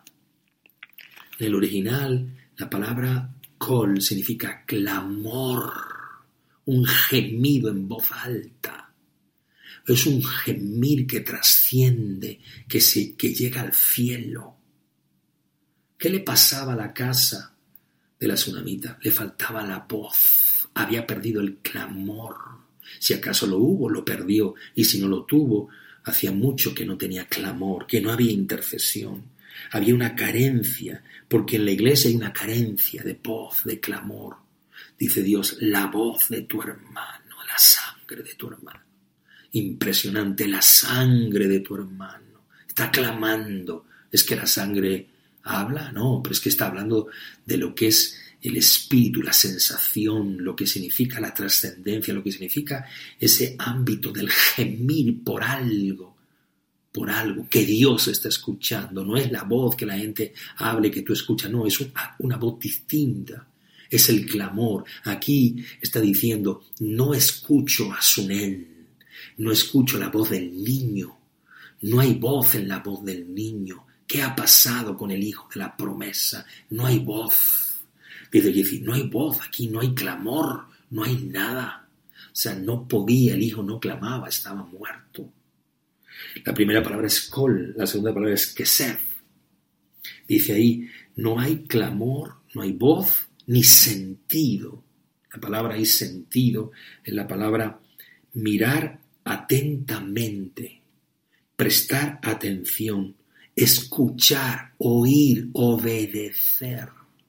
En el original, la palabra kol significa clamor, un gemido en voz alta. Es un gemir que trasciende, que, se, que llega al cielo. ¿Qué le pasaba a la casa de la tsunamita? Le faltaba la voz, había perdido el clamor. Si acaso lo hubo, lo perdió, y si no lo tuvo, hacía mucho que no tenía clamor, que no había intercesión. Había una carencia, porque en la iglesia hay una carencia de voz, de clamor. Dice Dios, la voz de tu hermano, la sangre de tu hermano. Impresionante, la sangre de tu hermano. Está clamando. ¿Es que la sangre habla? No, pero es que está hablando de lo que es el espíritu, la sensación, lo que significa la trascendencia, lo que significa ese ámbito del gemir por algo, por algo que Dios está escuchando. No es la voz que la gente hable, que tú escuchas, no, es una, una voz distinta. Es el clamor. Aquí está diciendo, no escucho a Sunén, no escucho la voz del niño, no hay voz en la voz del niño. ¿Qué ha pasado con el hijo de la promesa? No hay voz. Dice Giezi, no hay voz aquí, no hay clamor, no hay nada. O sea, no podía, el hijo no clamaba, estaba muerto. La primera palabra es kol, la segunda palabra es kesef. Dice ahí, no hay clamor, no hay voz, ni sentido. La palabra ahí sentido es la palabra mirar atentamente, prestar atención, escuchar, oír, obedecer.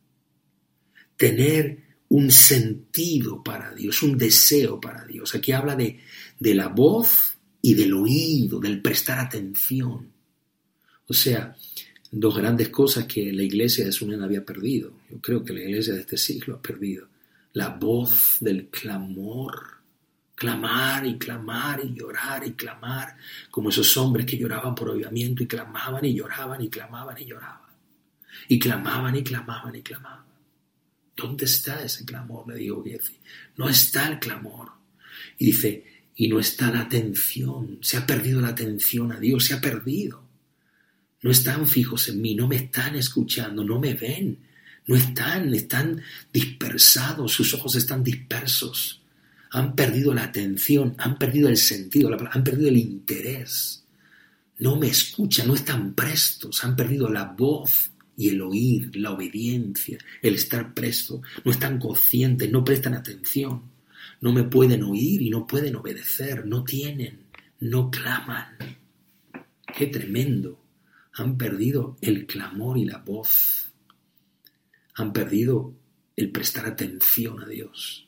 Tener un sentido para Dios, un deseo para Dios. Aquí habla de, de la voz y del oído, del prestar atención. O sea, dos grandes cosas que la iglesia de Sunén había perdido. Yo creo que la iglesia de este siglo ha perdido. La voz del clamor. Clamar y clamar y llorar y clamar. Como esos hombres que lloraban por avivamiento y clamaban y lloraban y clamaban y lloraban. Y clamaban y clamaban y clamaban. ¿Dónde está ese clamor? Le dijo Giezi. No está el clamor. Y dice, y no está la atención. Se ha perdido la atención a Dios, se ha perdido. No están fijos en mí, no me están escuchando, no me ven. No están, están dispersados, sus ojos están dispersos. Han perdido la atención, han perdido el sentido, han perdido el interés. No me escuchan, no están prestos, han perdido la voz y el oír, la obediencia, el estar presto. No están conscientes, no prestan atención. No me pueden oír y no pueden obedecer. No tienen, no claman. ¡Qué tremendo! Han perdido el clamor y la voz. Han perdido el prestar atención a Dios.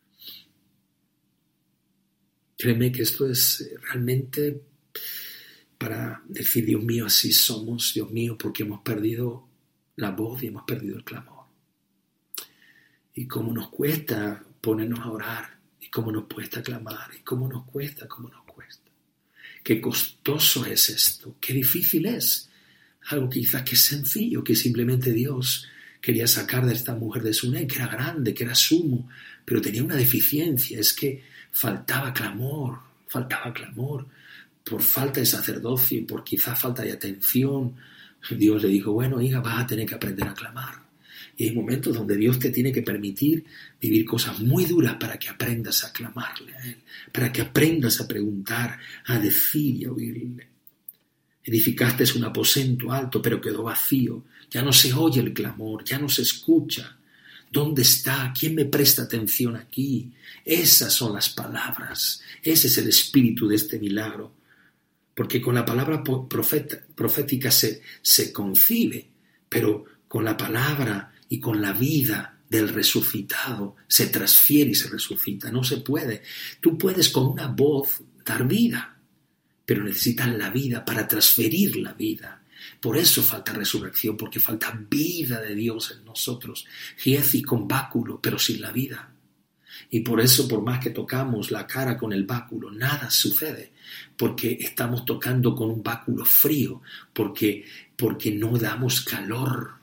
Créeme que esto es realmente para decir, Dios mío, así somos, Dios mío, porque hemos perdido la voz y hemos perdido el clamor. Y cómo nos cuesta ponernos a orar, y cómo nos cuesta clamar, y cómo nos cuesta, cómo nos cuesta. Qué costoso es esto, qué difícil es. Algo quizás que es sencillo, que simplemente Dios, quería sacar de esta mujer de Sunem, que era grande, que era sumo, pero tenía una deficiencia, es que faltaba clamor, faltaba clamor, por falta de sacerdocio y por quizá falta de atención. Dios le dijo, bueno, hija, vas a tener que aprender a clamar. Y hay momentos donde Dios te tiene que permitir vivir cosas muy duras para que aprendas a clamarle a Él, para que aprendas a preguntar, a decir y a oírle. Edificaste un aposento alto, pero quedó vacío. Ya no se oye el clamor, ya no se escucha. ¿Dónde está? ¿Quién me presta atención aquí? Esas son las palabras. Ese es el espíritu de este milagro. Porque con la palabra profeta, profética se, se concibe, pero con la palabra y con la vida del resucitado se transfiere y se resucita. No se puede. Tú puedes con una voz dar vida, pero necesitas la vida para transferir la vida. Por eso falta resurrección, porque falta vida de Dios en nosotros. Giezi con báculo, pero sin la vida. Y por eso, por más que tocamos la cara con el báculo, nada sucede, porque estamos tocando con un báculo frío, porque, porque no damos calor.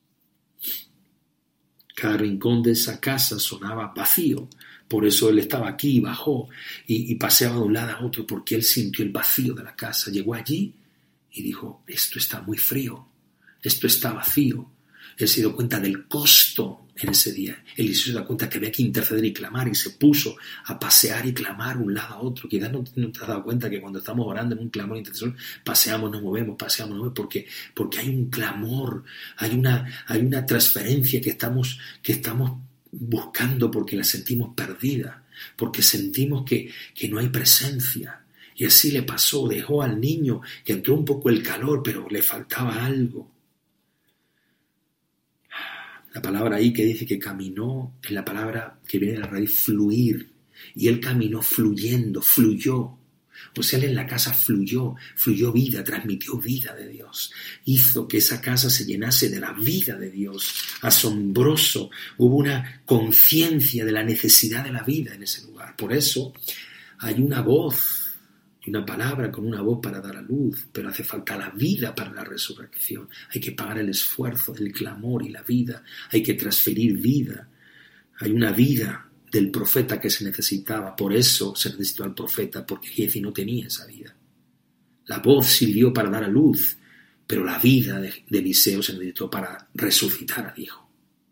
Cada rincón de esa casa sonaba vacío. Por eso él estaba aquí y bajó y, y paseaba de un lado a otro, porque él sintió el vacío de la casa. Llegó allí y dijo, esto está muy frío, esto está vacío. Él se dio cuenta del costo en ese día. Él se dio cuenta que había que interceder y clamar y se puso a pasear y clamar un lado a otro. Quizás no, no te has dado cuenta que cuando estamos orando en un clamor intercesor, paseamos, nos movemos, paseamos, nos movemos, porque, porque hay un clamor, hay una, hay una transferencia que estamos, que estamos buscando porque la sentimos perdida, porque sentimos que, que no hay presencia. Y así le pasó, dejó al niño que entró un poco el calor, pero le faltaba algo. La palabra ahí que dice que caminó, es la palabra que viene de la raíz fluir. Y él caminó fluyendo, fluyó. O sea, él en la casa fluyó, fluyó vida, transmitió vida de Dios. Hizo que esa casa se llenase de la vida de Dios. Asombroso. Hubo una conciencia de la necesidad de la vida en ese lugar. Por eso hay una voz y una palabra con una voz para dar a luz, pero hace falta la vida para la resurrección. Hay que pagar el esfuerzo, el clamor y la vida. Hay que transferir vida. Hay una vida del profeta que se necesitaba. Por eso se necesitó al profeta, porque Giezi no tenía esa vida. La voz sirvió para dar a luz, pero la vida de, de Eliseo se necesitó para resucitar al hijo.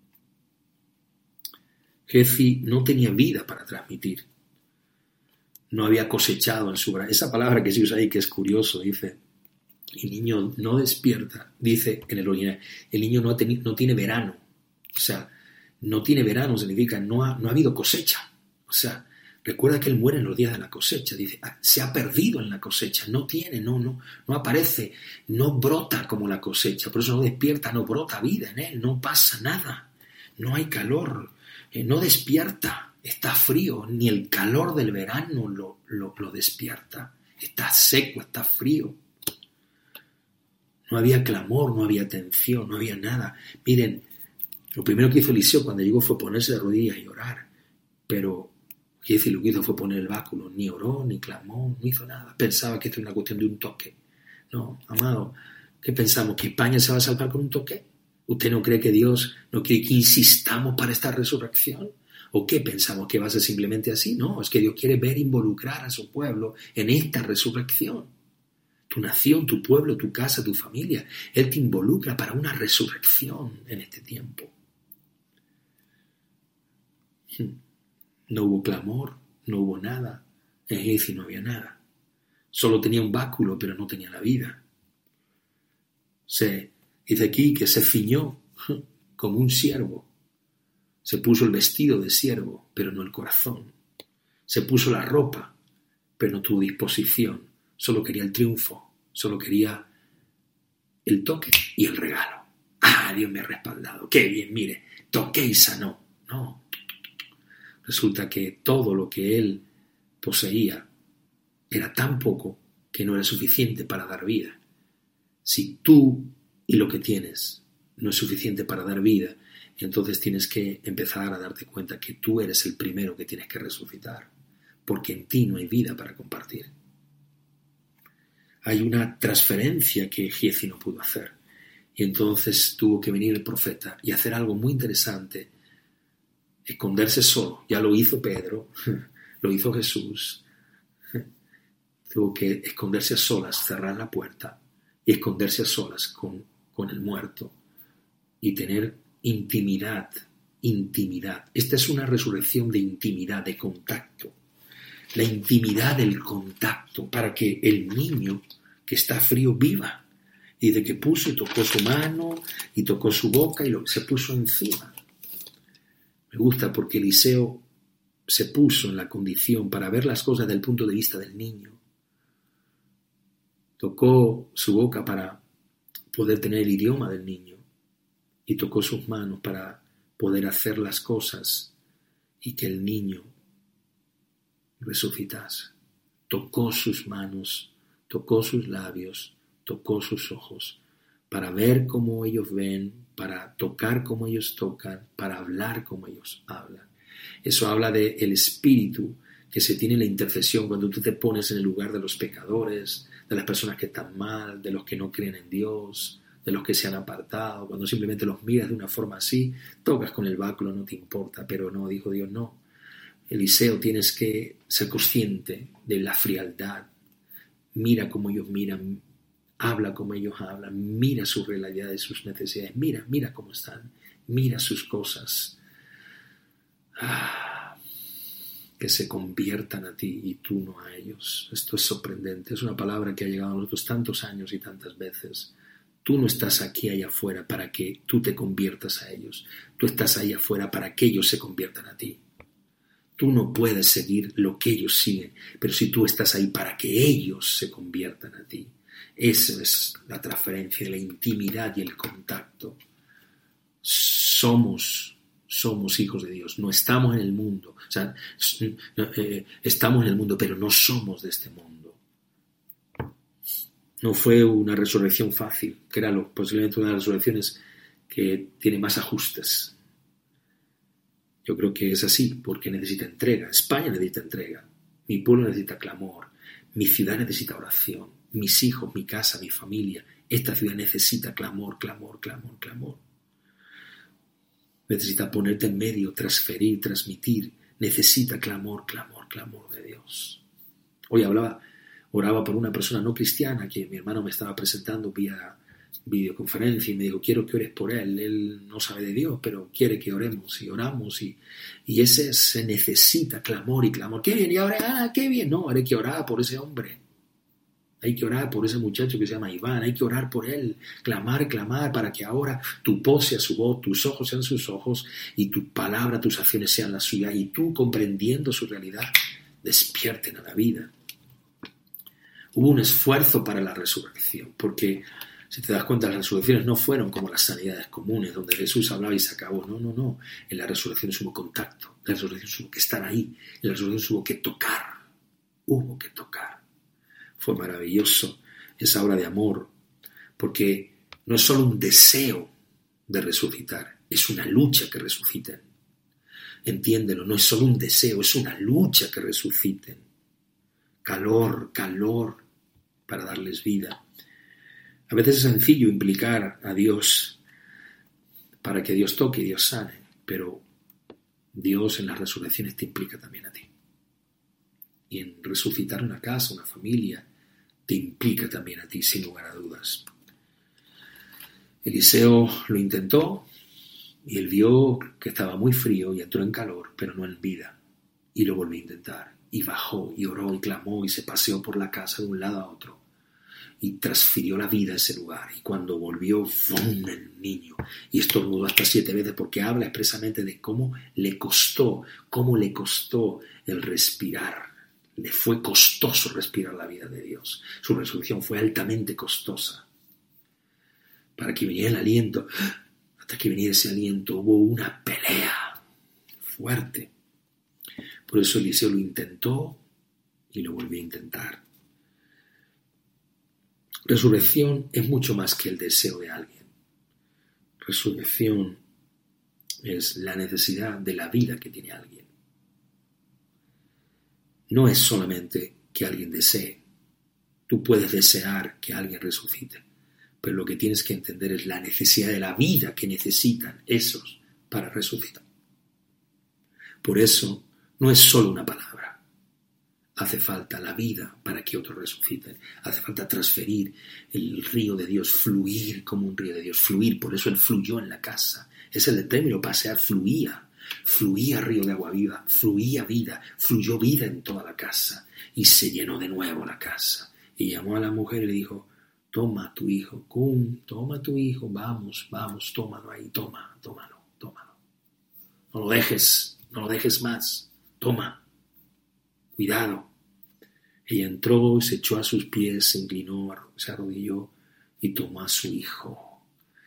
Giezi no tenía vida para transmitir. No había cosechado en su brazo. Esa palabra que se usa ahí, que es curioso, dice, el niño no despierta, dice en el original, el niño no, teni, no tiene verano. O sea, no tiene verano significa no ha, no ha habido cosecha. O sea, recuerda que él muere en los días de la cosecha. Dice, se ha perdido en la cosecha. No tiene, no, no, no aparece, no brota como la cosecha. Por eso no despierta, no brota vida en él, no pasa nada. No hay calor, eh, no despierta. Está frío, ni el calor del verano lo, lo, lo despierta. Está seco, está frío. No había clamor, no había atención, no había nada. Miren, lo primero que hizo Eliseo cuando llegó fue ponerse de rodillas y orar. Pero Giezi lo que hizo fue poner el báculo. Ni oró, ni clamó, no hizo nada. Pensaba que esto era una cuestión de un toque. No, amado, ¿qué pensamos? ¿Que España se va a salvar con un toque? ¿Usted no cree que Dios no quiere que insistamos para esta resurrección? ¿O qué pensamos? ¿Que va a ser simplemente así? No, es que Dios quiere ver involucrar a su pueblo en esta resurrección. Tu nación, tu pueblo, tu casa, tu familia. Él te involucra para una resurrección en este tiempo. No hubo clamor, no hubo nada. En Giezi no había nada. Solo tenía un báculo, pero no tenía la vida. Se dice aquí que se ciñó como un siervo. Se puso el vestido de siervo, pero no el corazón. Se puso la ropa, pero no tuvo disposición. Solo quería el triunfo, solo quería el toque y el regalo. ¡Ah, Dios me ha respaldado! ¡Qué bien! Mire, toqué y sanó. No. Resulta que todo lo que él poseía era tan poco que no era suficiente para dar vida. Si tú y lo que tienes no es suficiente para dar vida, entonces tienes que empezar a darte cuenta que tú eres el primero que tienes que resucitar, porque en ti no hay vida para compartir. Hay una transferencia que Giezi no pudo hacer, Y entonces tuvo que venir el profeta y hacer algo muy interesante, esconderse solo. Ya lo hizo Pedro, lo hizo Jesús. Tuvo que esconderse a solas, cerrar la puerta y esconderse a solas con, con el muerto y tener intimidad, intimidad. Esta es una resurrección de intimidad, de contacto. La intimidad del contacto para que el niño que está frío viva. Y de que puso y tocó su mano y tocó su boca y lo, se puso encima. Me gusta porque Eliseo se puso en la condición para ver las cosas desde el punto de vista del niño. Tocó su boca para poder tener el idioma del niño y tocó sus manos para poder hacer las cosas y que el niño resucitase. Tocó sus manos, tocó sus labios, tocó sus ojos, para ver cómo ellos ven, para tocar como ellos tocan, para hablar como ellos hablan. Eso habla del espíritu que se tiene en la intercesión cuando tú te pones en el lugar de los pecadores, de las personas que están mal, de los que no creen en Dios, de los que se han apartado, cuando simplemente los miras de una forma así, tocas con el báculo, no te importa, pero no, dijo Dios, no. Eliseo, tienes que ser consciente de la frialdad. Mira cómo ellos miran, habla como ellos hablan, mira sus realidades, sus necesidades, mira, mira cómo están, mira sus cosas. Ah, que se conviertan a ti y tú no a ellos. Esto es sorprendente, es una palabra que ha llegado a nosotros tantos años y tantas veces. Tú no estás aquí allá afuera para que tú te conviertas a ellos, tú estás allá afuera para que ellos se conviertan a ti. Tú no puedes seguir lo que ellos siguen, pero si tú estás ahí para que ellos se conviertan a ti. Esa es la transferencia, la intimidad y el contacto. Somos, somos hijos de Dios, no estamos en el mundo. O sea, eh, estamos en el mundo, pero no somos de este mundo. No fue una resurrección fácil, que era lo, posiblemente una de las resurrecciones que tiene más ajustes. Yo creo que es así, porque necesita entrega. España necesita entrega. Mi pueblo necesita clamor. Mi ciudad necesita oración. Mis hijos, mi casa, mi familia. Esta ciudad necesita clamor, clamor, clamor, clamor. Necesita ponerte en medio, transferir, transmitir. Necesita clamor, clamor, clamor de Dios. Hoy hablaba, oraba por una persona no cristiana que mi hermano me estaba presentando vía videoconferencia y me dijo, quiero que ores por él. Él no sabe de Dios, pero quiere que oremos y oramos. Y, y ese se necesita clamor y clamor. Qué bien, y ahora, ah, qué bien. No, hay que orar por ese hombre. Hay que orar por ese muchacho que se llama Iván, hay que orar por él, clamar, clamar, para que ahora tu voz sea su voz, tus ojos sean sus ojos, y tu palabra, tus acciones sean las suyas, y tú, comprendiendo su realidad, despierten a la vida. Hubo un esfuerzo para la resurrección, porque si te das cuenta, las resurrecciones no fueron como las sanidades comunes, donde Jesús hablaba y se acabó. No, no, no. En la resurrección hubo contacto, en la resurrección hubo que estar ahí, en la resurrección hubo que tocar, hubo que tocar. Fue maravilloso esa obra de amor, porque no es solo un deseo de resucitar, es una lucha que resuciten. Entiéndelo, no es solo un deseo, es una lucha que resuciten. Calor, calor para darles vida. A veces es sencillo implicar a Dios para que Dios toque y Dios sane, pero Dios en las resurrecciones te implica también a ti. Y en resucitar una casa, una familia, te implica también a ti, sin lugar a dudas. Eliseo lo intentó y él vio que estaba muy frío y entró en calor, pero no en vida. Y lo volvió a intentar. Y bajó y oró y clamó y se paseó por la casa de un lado a otro. Y transfirió la vida a ese lugar. Y cuando volvió, ¡fum!, el niño. Y estornudó hasta siete veces, porque habla expresamente de cómo le costó, cómo le costó el respirar. Le fue costoso respirar la vida de Dios. Su resurrección fue altamente costosa. Para que viniera el aliento, hasta que viniera ese aliento, hubo una pelea fuerte. Por eso Eliseo lo intentó y lo volvió a intentar. Resurrección es mucho más que el deseo de alguien. Resurrección es la necesidad de la vida que tiene alguien. No es solamente que alguien desee. Tú puedes desear que alguien resucite, pero lo que tienes que entender es la necesidad de la vida que necesitan esos para resucitar. Por eso no es solo una palabra. Hace falta la vida para que otros resuciten. Hace falta transferir el río de Dios, fluir como un río de Dios, fluir. Por eso él fluyó en la casa. Es el término pasear, fluía. Fluía río de agua viva, fluía vida, fluyó vida en toda la casa. Y se llenó de nuevo la casa. Y llamó a la mujer y le dijo, toma tu hijo, cum, toma tu hijo, vamos, vamos, tómalo ahí, toma, tómalo, tómalo. No lo dejes, no lo dejes más, toma, cuidado. Ella entró, se echó a sus pies, se inclinó, se arrodilló y tomó a su hijo.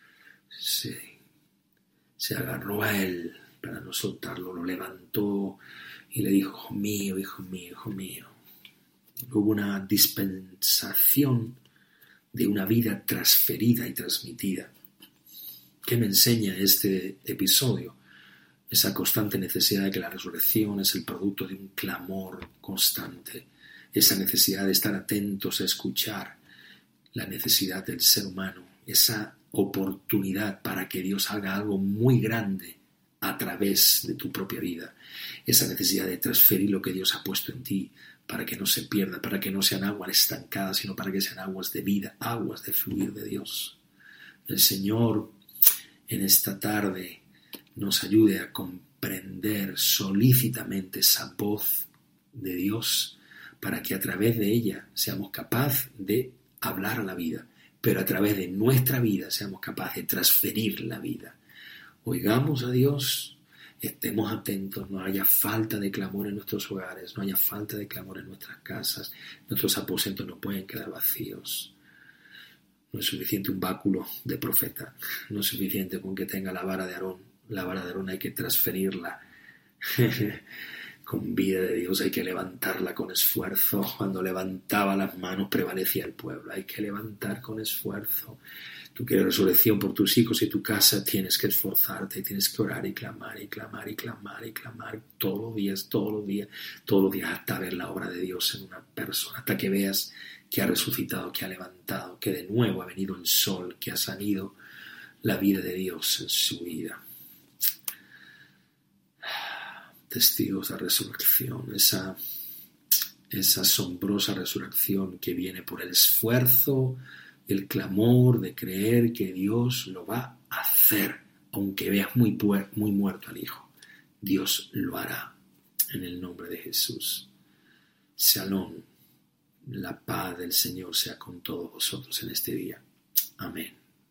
Se, se agarró a él para no soltarlo, lo levantó y le dijo, hijo mío, hijo mío, hijo mío. Hubo una dispensación de una vida transferida y transmitida. ¿Qué me enseña este episodio? Esa constante necesidad de que la resurrección es el producto de un clamor constante, esa necesidad de estar atentos a escuchar la necesidad del ser humano, esa oportunidad para que Dios haga algo muy grande a través de tu propia vida, esa necesidad de transferir lo que Dios ha puesto en ti para que no se pierda, para que no sean aguas estancadas, sino para que sean aguas de vida, aguas de fluir de Dios. El Señor en esta tarde nos ayude a comprender solícitamente esa voz de Dios para que a través de ella seamos capaces de hablar a la vida, pero a través de nuestra vida seamos capaces de transferir la vida. Oigamos a Dios, estemos atentos, no haya falta de clamor en nuestros hogares, no haya falta de clamor en nuestras casas, nuestros aposentos no pueden quedar vacíos. No es suficiente un báculo de profeta, no es suficiente con que tenga la vara de Aarón, la vara de Aarón hay que transferirla con vida de Dios, hay que levantarla con esfuerzo. Cuando levantaba las manos prevalecía el pueblo, hay que levantar con esfuerzo. Tú quieres resurrección por tus hijos y tu casa, tienes que esforzarte, tienes que orar y clamar y clamar y clamar y clamar todos los días, todos los días, todos los días hasta ver la obra de Dios en una persona, hasta que veas que ha resucitado, que ha levantado, que de nuevo ha venido el sol, que ha salido la vida de Dios en su vida. Testigos de la resurrección, esa, esa asombrosa resurrección que viene por el esfuerzo, el clamor de creer que Dios lo va a hacer, aunque veas muy, puer- muy muerto al Hijo. Dios lo hará en el nombre de Jesús. Shalom, la paz del Señor sea con todos vosotros en este día. Amén.